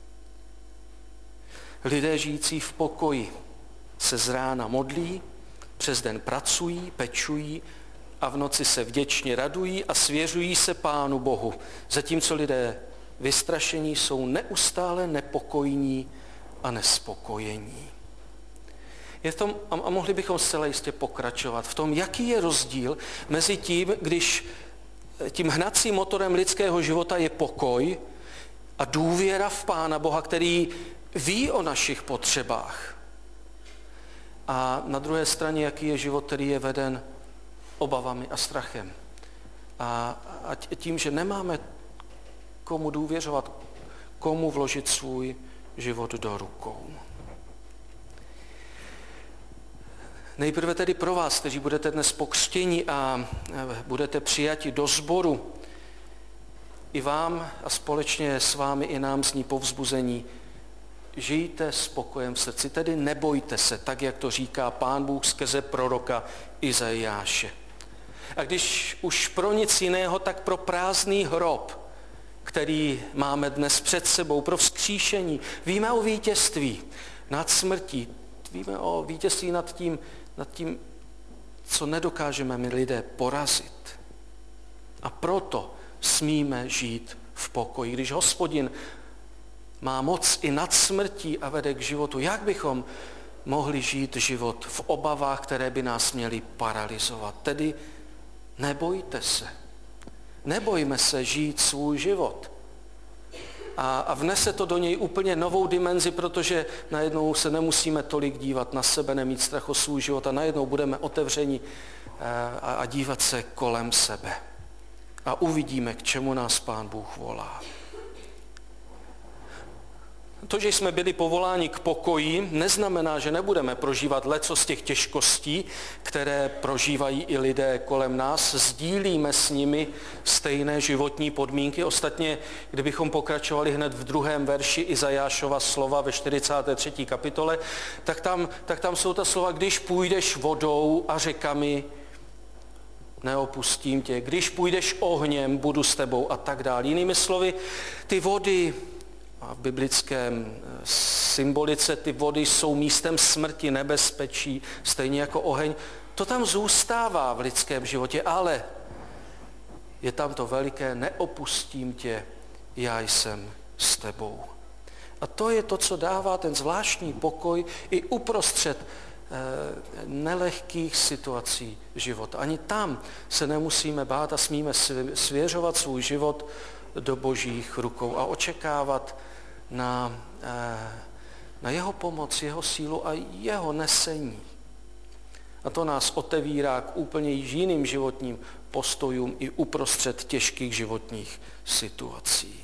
Lidé žijící v pokoji se z rána modlí, přes den pracují, pečují a v noci se vděčně radují a svěřují se Pánu Bohu. Zatímco lidé vystrašení jsou neustále nepokojní a nespokojení. Je v tom, a mohli bychom zcela jistě pokračovat, v tom, jaký je rozdíl mezi tím, když tím hnacím motorem lidského života je pokoj a důvěra v Pána Boha, který ví o našich potřebách. A na druhé straně, jaký je život, který je veden obavami a strachem. A tím, že nemáme komu důvěřovat, komu vložit svůj život do rukou. Nejprve tedy pro vás, kteří budete dnes pokřtěni a budete přijati do sboru, i vám a společně s vámi i nám zní povzbuzení. Žijte s pokojem v srdci, tedy nebojte se, tak jak to říká Pán Bůh skrze proroka Izajáše. A když už pro nic jiného, tak pro prázdný hrob, který máme dnes před sebou, pro vzkříšení. Víme o vítězství nad smrtí, víme o vítězství nad tím, co nedokážeme my lidé porazit. A proto smíme žít v pokoji. Když Hospodin má moc i nad smrtí a vede k životu, jak bychom mohli žít život v obavách, které by nás měly paralyzovat? Tedy nebojte se. Nebojme se žít svůj život. A vnese to do něj úplně novou dimenzi, protože najednou se nemusíme tolik dívat na sebe, nemít strach o svůj život a najednou budeme otevřeni a dívat se kolem sebe. A uvidíme, k čemu nás Pán Bůh volá. To, že jsme byli povoláni k pokoji, neznamená, že nebudeme prožívat leco z těch těžkostí, které prožívají i lidé kolem nás. Sdílíme s nimi stejné životní podmínky. Ostatně, kdybychom pokračovali hned v 2. verši Izajášova slova ve 43. kapitole, tak tam jsou ta slova, když půjdeš vodou a řekami, neopustím tě, když půjdeš ohněm, budu s tebou a tak dále. Jinými slovy, ty vody, a v biblickém symbolice ty vody jsou místem smrti, nebezpečí, stejně jako oheň. To tam zůstává v lidském životě, ale je tam to veliké, neopustím tě, já jsem s tebou. A to je to, co dává ten zvláštní pokoj i uprostřed nelehkých situací života. Ani tam se nemusíme bát a smíme svěřovat svůj život do Božích rukou a očekávat na jeho pomoc, jeho sílu a jeho nesení. A to nás otevírá k úplně jiným životním postojům i uprostřed těžkých životních situací.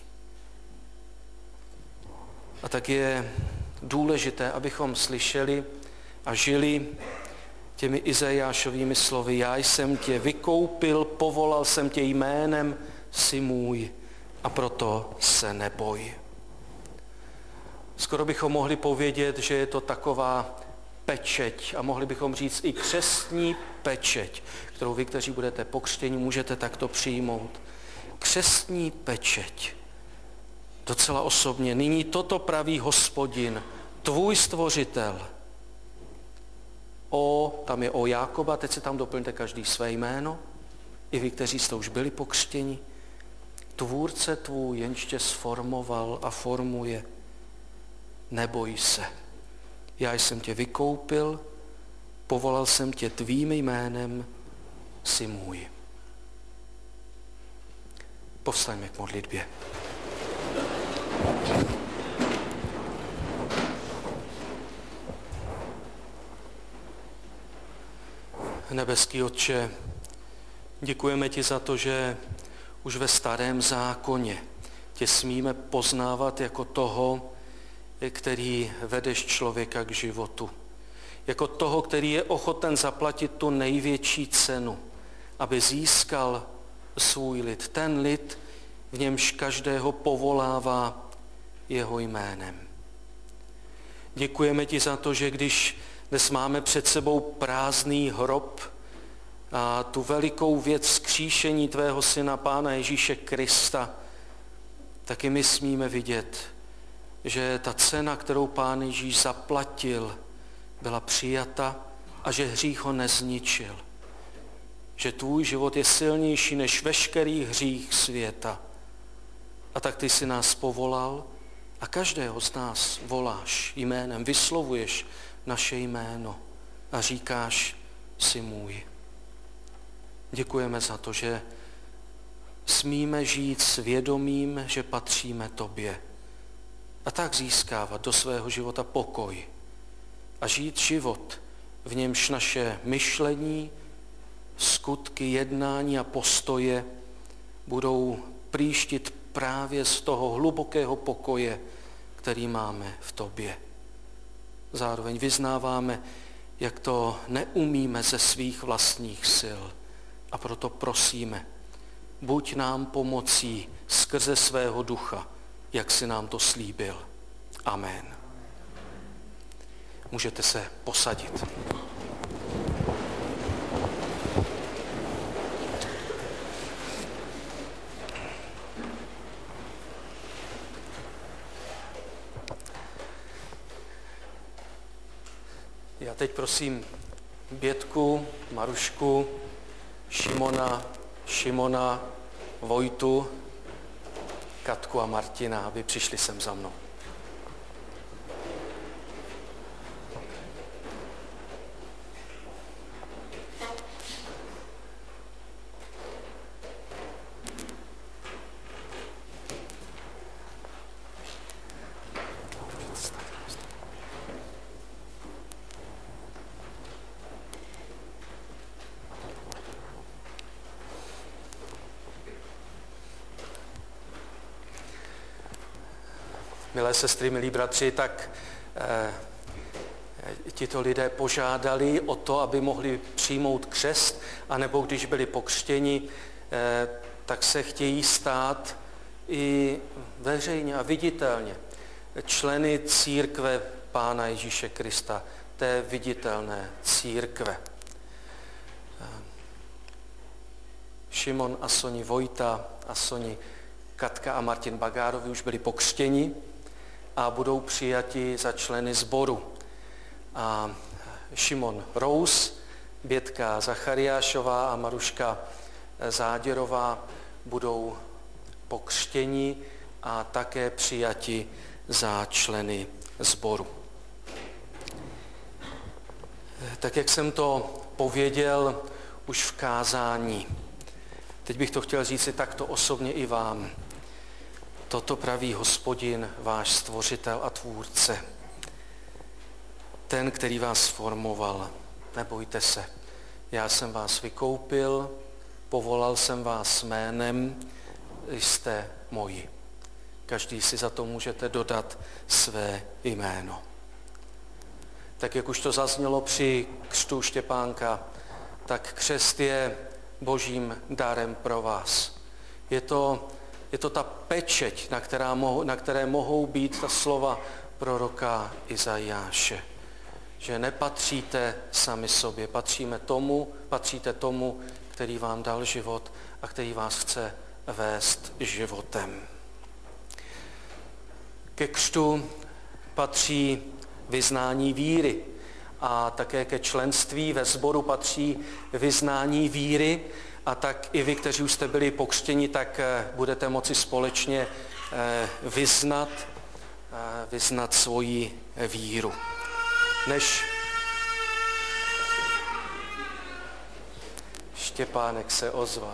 A tak je důležité, abychom slyšeli a žili těmi Izajášovými slovy. Já jsem tě vykoupil, povolal jsem tě jménem, jsi můj a proto se neboj. Skoro bychom mohli povědět, že je to taková pečeť a mohli bychom říct i křestní pečeť, kterou vy, kteří budete pokřtěni, můžete takto přijmout. Křestní pečeť. Docela osobně. Nyní toto praví Hospodin, tvůj stvořitel. Tam je o Jákoba, teď si tam doplňte každý své jméno, i vy, kteří jste už byli pokřtěni. Tvůrce tvůj, jenž tě sformoval a formuje. Neboj se. Já jsem tě vykoupil, povolal jsem tě tvým jménem, jsi můj. Povstaňme k modlitbě. Nebeský Otče, děkujeme ti za to, že už ve Starém zákoně tě smíme poznávat jako toho, který vedeš člověka k životu. Jako toho, který je ochoten zaplatit tu největší cenu, aby získal svůj lid. Ten lid, v němž každého povolává jeho jménem. Děkujeme ti za to, že když dnes máme před sebou prázdný hrob a tu velikou věc vzkříšení tvého syna Pána Ježíše Krista, taky my smíme vidět, že ta cena, kterou Pán Ježíš zaplatil, byla přijata a že hřích ho nezničil. Že tvůj život je silnější než veškerý hřích světa. A tak ty jsi nás povolal a každého z nás voláš jménem, vyslovuješ naše jméno a říkáš, jsi můj. Děkujeme za to, že smíme žít s vědomím, že patříme tobě. A tak získávat do svého života pokoj a žít život, v němž naše myšlení, skutky, jednání a postoje budou příštit právě z toho hlubokého pokoje, který máme v tobě. Zároveň vyznáváme, jak to neumíme ze svých vlastních sil. A proto prosíme, buď nám pomocí skrze svého ducha, jak jsi nám to slíbil. Amen. Můžete se posadit. Já teď prosím Bětku, Marušku, Šimona, Vojtu, Katku a Martina, aby přišli sem za mnou. Milé sestry, milí bratři, tak tito lidé požádali o to, aby mohli přijmout křest, anebo když byli pokřtěni, tak se chtějí stát i veřejně a viditelně členy církve Pána Ježíše Krista, té viditelné církve. Šimon a Soni Vojta a Soni Katka a Martin Bagárovi už byli pokřtěni a budou přijati za členy sboru. A Šimon Rous, Bětka Zachariášová a Maruška Záděrová budou pokřtěni a také přijati za členy sboru. Tak jak jsem to pověděl už v kázání, teď bych to chtěl říct si takto osobně i vám. Toto praví Hospodin, váš stvořitel a tvůrce. Ten, který vás formoval. Nebojte se, já jsem vás vykoupil, povolal jsem vás jménem, jste moji. Každý si za to můžete dodat své jméno. Tak jak už to zaznělo při křtu Štěpánka, tak křest je božím darem pro vás. Je to ta pečeť, na které mohou být ta slova proroka Izajáše. Že nepatříte sami sobě, patříte tomu, který vám dal život a který vás chce vést životem. Ke křtu patří vyznání víry a také ke členství ve sboru patří vyznání víry a tak i vy, kteří už jste byli pokřtěni, tak budete moci společně vyznat svoji víru. Než Štěpánek se ozval.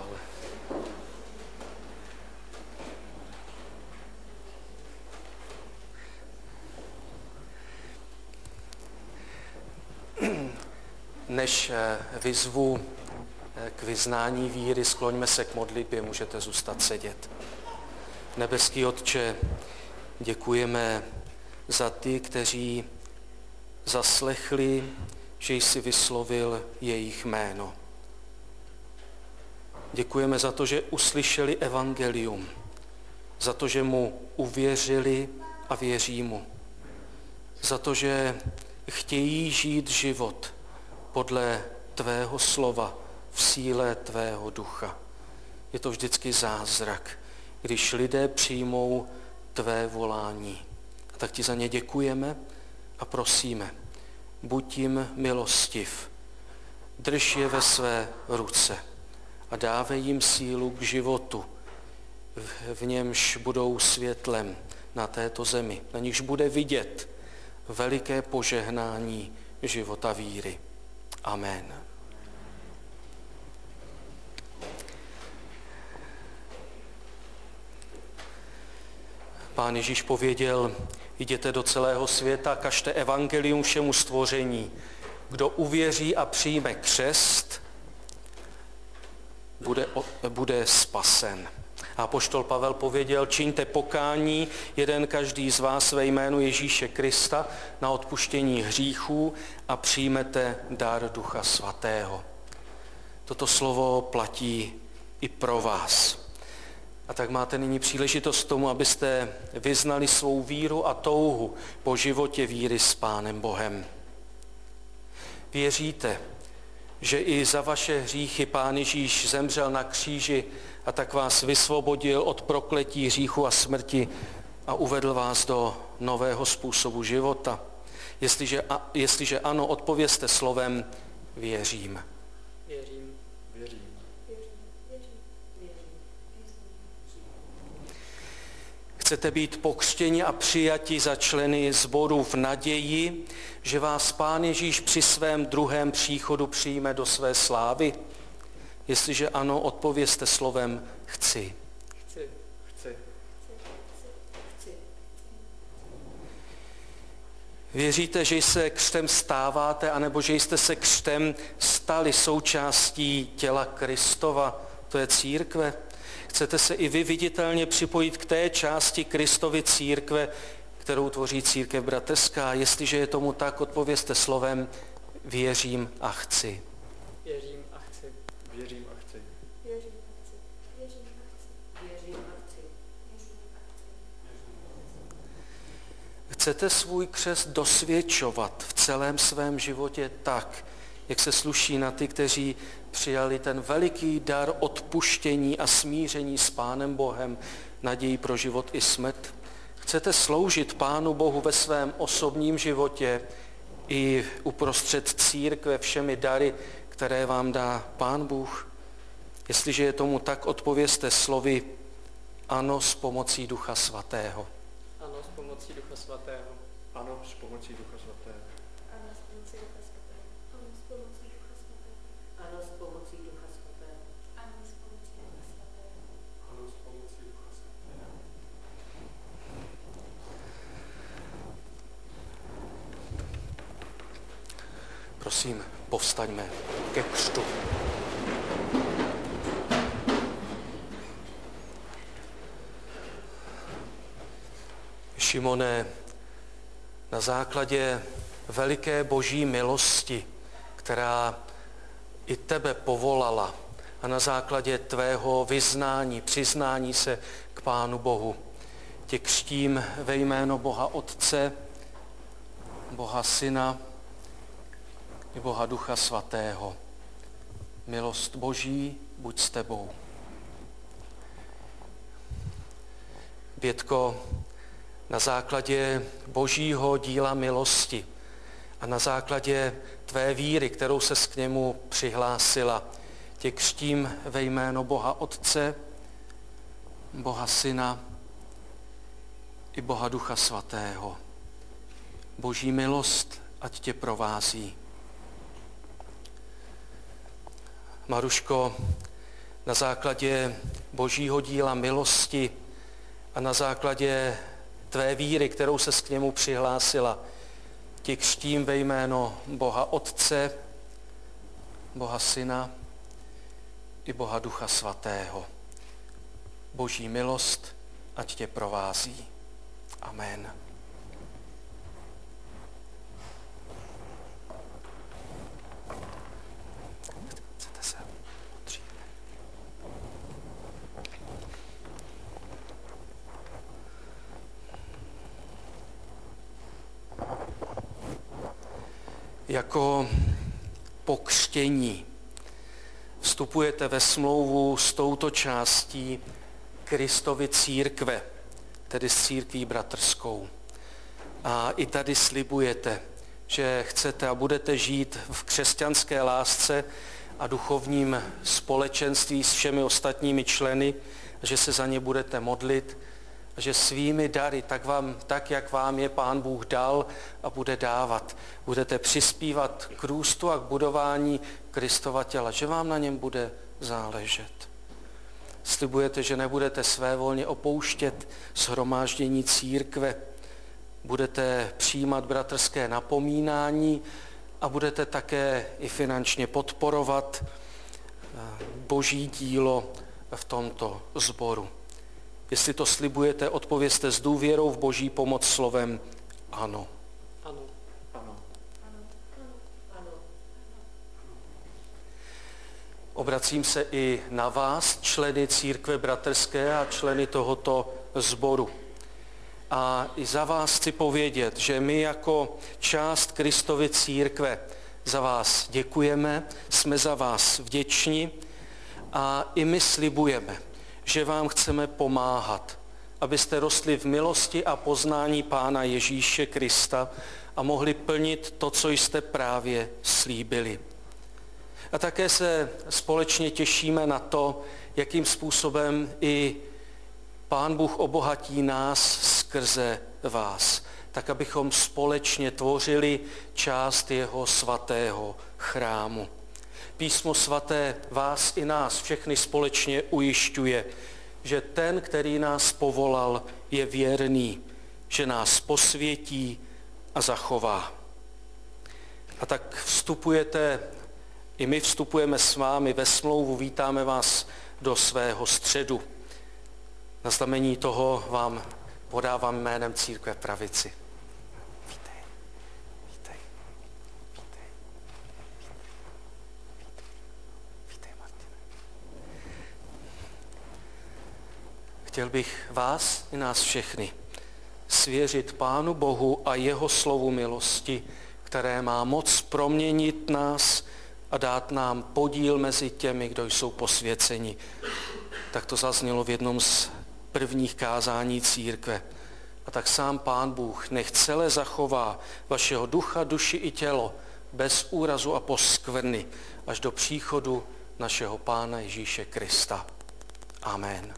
Než vyzvu k vyznání víry, skloňme se k modlitbě, můžete zůstat sedět. Nebeský Otče, děkujeme za ty, kteří zaslechli, že jsi vyslovil jejich jméno. Děkujeme za to, že uslyšeli evangelium, za to, že mu uvěřili a věří mu, za to, že chtějí žít život podle tvého slova v síle tvého ducha. Je to vždycky zázrak, když lidé přijmou tvé volání. A tak ti za ně děkujeme a prosíme, buď jim milostiv, drž je ve své ruce a dávej jim sílu k životu, v němž budou světlem na této zemi, na nichž bude vidět veliké požehnání života víry. Amen. Pán Ježíš pověděl, jděte do celého světa, kažte evangelium všemu stvoření. Kdo uvěří a přijme křest, bude spasen. A apoštol Pavel pověděl, čiňte pokání, jeden každý z vás ve jménu Ježíše Krista na odpuštění hříchů a přijmete dar Ducha Svatého. Toto slovo platí i pro vás. A tak máte nyní příležitost k tomu, abyste vyznali svou víru a touhu po životě víry s Pánem Bohem. Věříte, že i za vaše hříchy Pán Ježíš zemřel na kříži a tak vás vysvobodil od prokletí hříchu a smrti a uvedl vás do nového způsobu života? Jestliže ano, odpovězte slovem věřím. Věřím. Věřím. Chcete být pokřtěni a přijati za členy sboru v naději, že vás Pán Ježíš při svém druhém příchodu přijme do své slávy? Jestliže ano, odpovězte slovem chci. Chci. Věříte, že se křtem stáváte, anebo že jste se křtem stali součástí těla Kristova, to je církve? Chcete se i vy viditelně připojit k té části Kristovy církve, kterou tvoří církev bratrská? Jestliže je tomu tak, odpovězte slovem věřím a chci. Věřím a chci. Věřím a chci. Věřím a chci. Věřím a chci. Věřím a chci. Chcete svůj křest dosvědčovat v celém svém životě tak, jak se sluší na ty, kteří přijali ten veliký dar odpuštění a smíření s Pánem Bohem, naději pro život i smrt? Chcete sloužit Pánu Bohu ve svém osobním životě i uprostřed církve všemi dary, které vám dá Pán Bůh? Jestliže je tomu tak, odpovězte slovy ano s pomocí Ducha Svatého. Ano, s pomocí Ducha Svatého. Ano, s pomocí Ducha Svatého. Ano, s pomocí Ducha Svatého. Ano, s pomocí Ducha Svatého. Ano, s pomocí Ducha Svatého. Ano, s pomocí Ducha Svatého. Ano, s pomocí Ducha Svatého. Prosím, povstaňme ke křtu. Šimone, na základě veliké boží milosti, která i tebe povolala, a na základě tvého vyznání, přiznání se k Pánu Bohu, tě křtím ve jméno Boha Otce, Boha Syna i Boha Ducha Svatého. Milost Boží buď s tebou. Bětko, na základě božího díla milosti a na základě tvé víry, kterou ses k němu přihlásila, tě křtím ve jméno Boha Otce, Boha Syna i Boha Ducha Svatého. Boží milost ať tě provází. Maruško, na základě Božího díla milosti a na základě tvé víry, kterou se k němu přihlásila, tě křtím ve jméno Boha Otce, Boha Syna i Boha Ducha Svatého. Boží milost ať tě provází. Amen. Chcete se modřít? Jako po křtění vstupujete ve smlouvu s touto částí Kristovy církve, tedy s církví bratrskou. A i tady slibujete, že chcete a budete žít v křesťanské lásce a duchovním společenství s všemi ostatními členy, že se za ně budete modlit, a že svými dary, tak jak vám je Pán Bůh dal a bude dávat, budete přispívat k růstu a k budování Kristova těla, že vám na něm bude záležet. Slibujete, že nebudete svévolně opouštět shromáždění církve, budete přijímat bratrské napomínání a budete také i finančně podporovat Boží dílo v tomto sboru. Jestli to slibujete, odpovězte s důvěrou v Boží pomoc slovem ano. Ano. Ano. Ano. Obracím se i na vás, členy církve bratrské a členy tohoto sboru. A i za vás chci povědět, že my jako část Kristovy církve za vás děkujeme, jsme za vás vděční a i my slibujeme, že vám chceme pomáhat, abyste rostli v milosti a poznání Pána Ježíše Krista a mohli plnit to, co jste právě slíbili. A také se společně těšíme na to, jakým způsobem i Pán Bůh obohatí nás skrze vás, tak abychom společně tvořili část jeho svatého chrámu. Písmo svaté vás i nás všechny společně ujišťuje, že ten, který nás povolal, je věrný, že nás posvětí a zachová. A tak vstupujete, i my vstupujeme s vámi ve smlouvu, vítáme vás do svého středu. Na znamení toho vám podávám jménem církve pravici. Chtěl bych vás i nás všechny svěřit Pánu Bohu a jeho slovu milosti, které má moc proměnit nás a dát nám podíl mezi těmi, kdo jsou posvěceni. Tak to zaznělo v jednom z prvních kázání církve. A tak sám Pán Bůh nech celé zachová vašeho ducha, duši i tělo bez úrazu a poskvrny až do příchodu našeho Pána Ježíše Krista. Amen.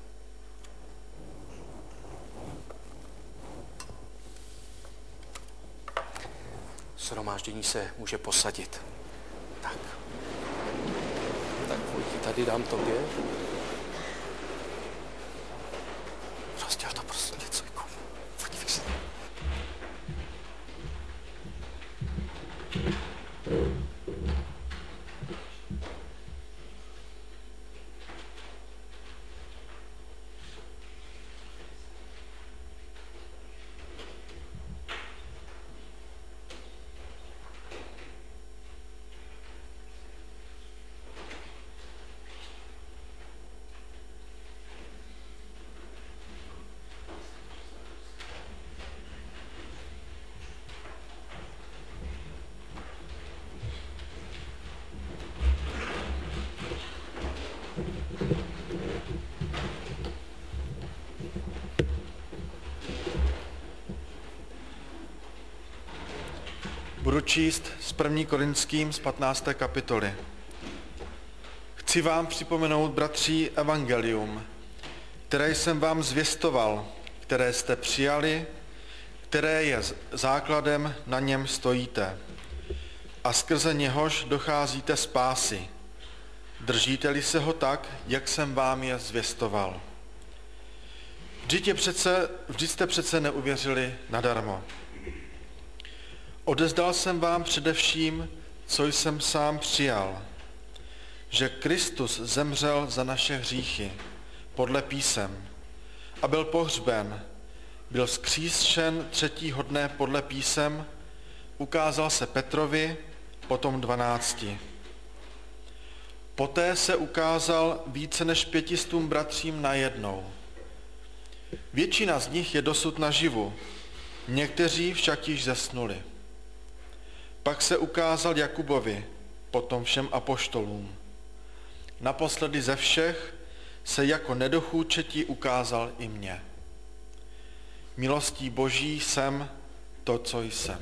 Shromáždění se může posadit. Tak Vojti, tady dám tobě. Rozděl to prosím tě, Cojku. Podívej se. Budu číst z 1. Korinským z 15. kapitoly. Chci vám připomenout, bratří, evangelium, které jsem vám zvěstoval, které jste přijali, které je základem, na něm stojíte a skrze něhož docházíte spásy. držíte-li se ho tak, jak jsem vám je zvěstoval. Vždyť jste přece neuvěřili nadarmo. Odezdal jsem vám především, co jsem sám přijal, že Kristus zemřel za naše hříchy podle písem a byl pohřben, byl vzkříšen 3. dne podle písem, ukázal se Petrovi, potom 12. Poté se ukázal více než 500 bratřím najednou. Většina z nich je dosud naživu, někteří však již zesnuli. Pak se ukázal Jakubovi, potom všem apoštolům. Naposledy ze všech se jako nedochůčetí ukázal i mně. Milostí Boží jsem to, co jsem.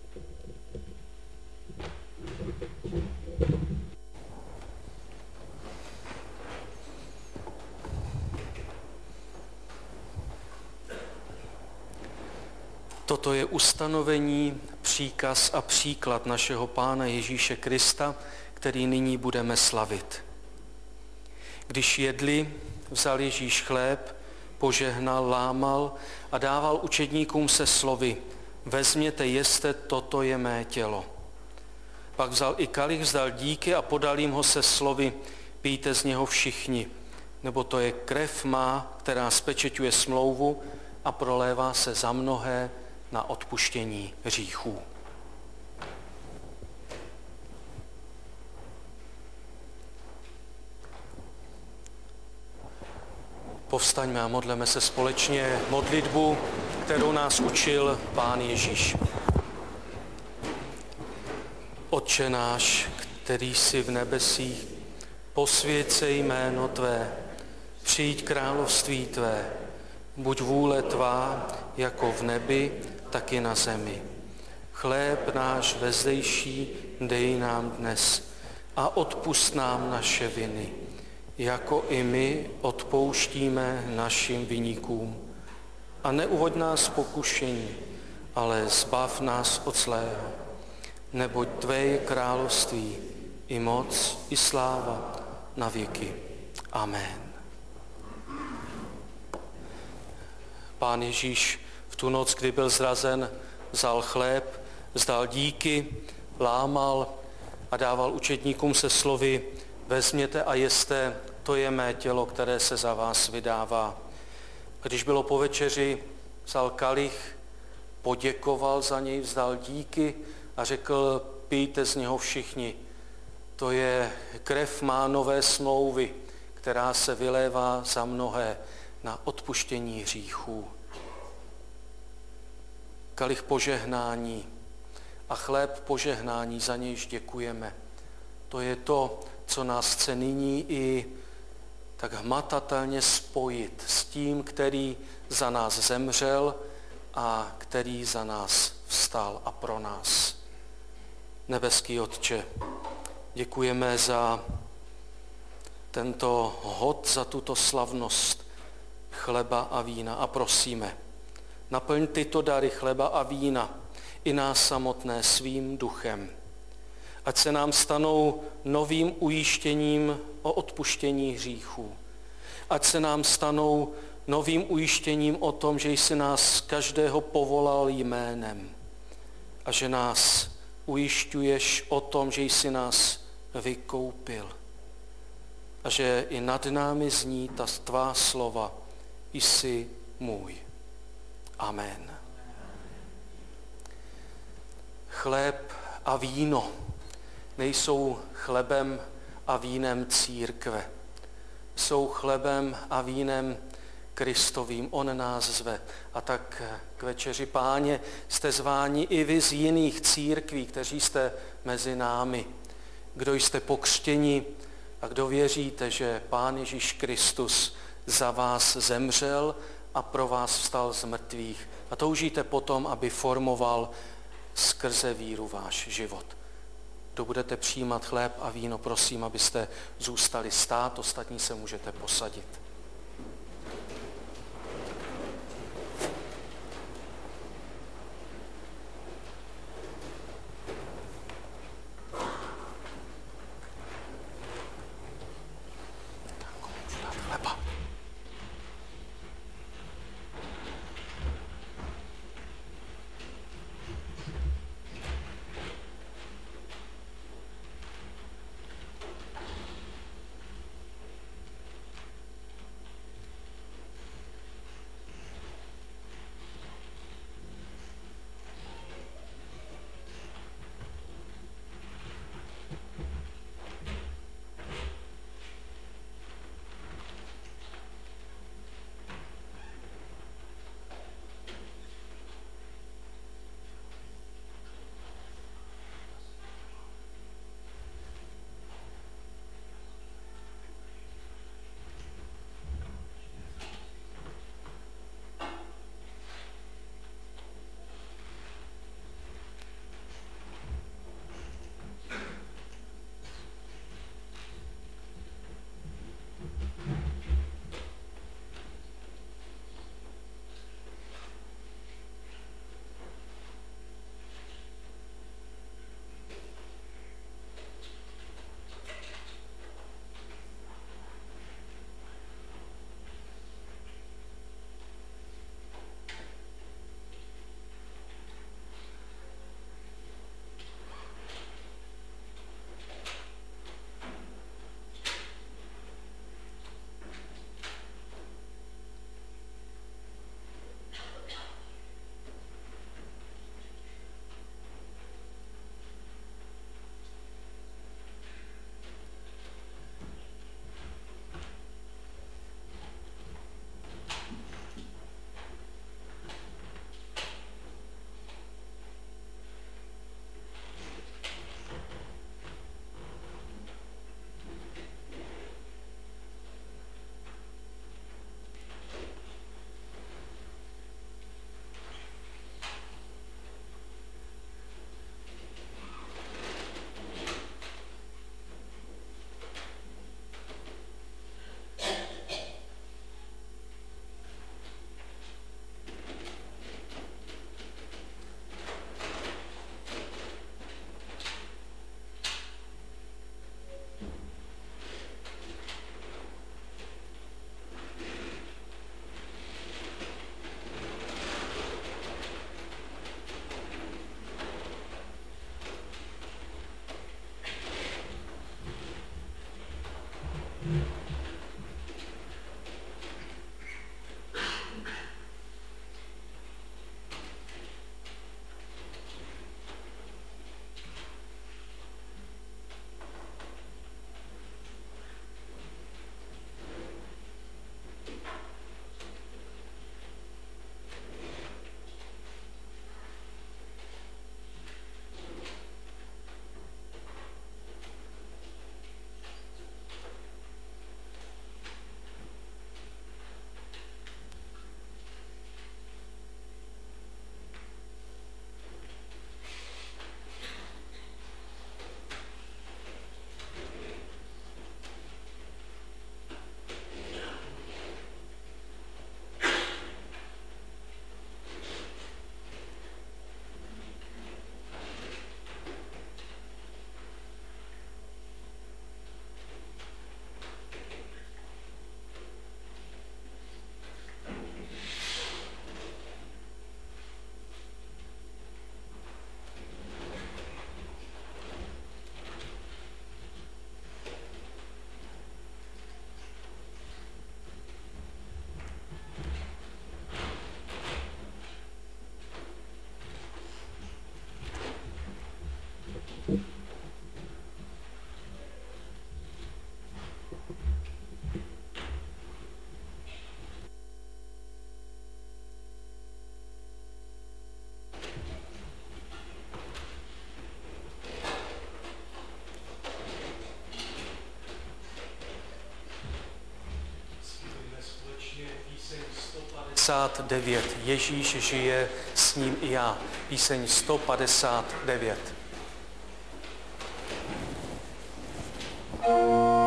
Toto je ustanovení, příkaz a příklad našeho Pána Ježíše Krista, který nyní budeme slavit. Když jedli, vzal Ježíš chléb, požehnal, lámal a dával učedníkům se slovy: vezměte, jeste, toto je mé tělo. Pak vzal i kalich, vzdal díky a podal jim ho se slovy: pijte z něho všichni, nebo to je krev má, která spečeťuje smlouvu a prolévá se za mnohé na odpuštění hříchů. Povstaňme a modleme se společně modlitbu, kterou nás učil Pán Ježíš. Otče náš, který jsi v nebesích, posvěť se jméno tvé, přijď království tvé, buď vůle tvá, jako v nebi, tak i na zemi. Chléb náš vezdejší dej nám dnes a odpusť nám naše viny, jako i my odpouštíme našim viníkům. A neuvoď nás v pokušení, ale zbav nás od zlého. Neboť tvé je království, i moc, i sláva na věky. Amen. Pán Ježíš v tu noc, kdy byl zrazen, vzal chléb, vzdal díky, lámal a dával učedníkům se slovy: vezměte a jeste, to je mé tělo, které se za vás vydává. Když bylo po večeři, vzal kalich, poděkoval za něj, vzdal díky a řekl: pijte z něho všichni. To je krev má nové smlouvy, která se vylévá za mnohé na odpuštění hříchů. Kalich požehnání a chléb požehnání, za nějž děkujeme. To je to, co nás chce nyní i tak hmatatelně spojit s tím, který za nás zemřel a který za nás vstal a pro nás. Nebeský Otče, děkujeme za tento hod, za tuto slavnost chleba a vína a prosíme, naplň tyto dary chleba a vína i nás samotné svým duchem. Ať se nám stanou novým ujištěním o odpuštění hříchů. Ať se nám stanou novým ujištěním o tom, že jsi nás každého povolal jménem a že nás ujišťuješ o tom, že jsi nás vykoupil a že i nad námi zní ta tvá slova: jsi můj. Amen. Chléb a víno nejsou chlebem a vínem církve. Jsou chlebem a vínem Kristovým. On nás zve. A tak k večeři Páně jste zváni i vy z jiných církví, kteří jste mezi námi. Kdo jste pokřtěni a kdo věříte, že Pán Ježíš Kristus za vás zemřel a pro vás vstal z mrtvých. A toužíte potom, aby formoval skrze víru váš život. Kdo budete přijímat chléb a víno, prosím, abyste zůstali stát, ostatní se můžete posadit. Ježíš žije, s ním i já. Píseň 159.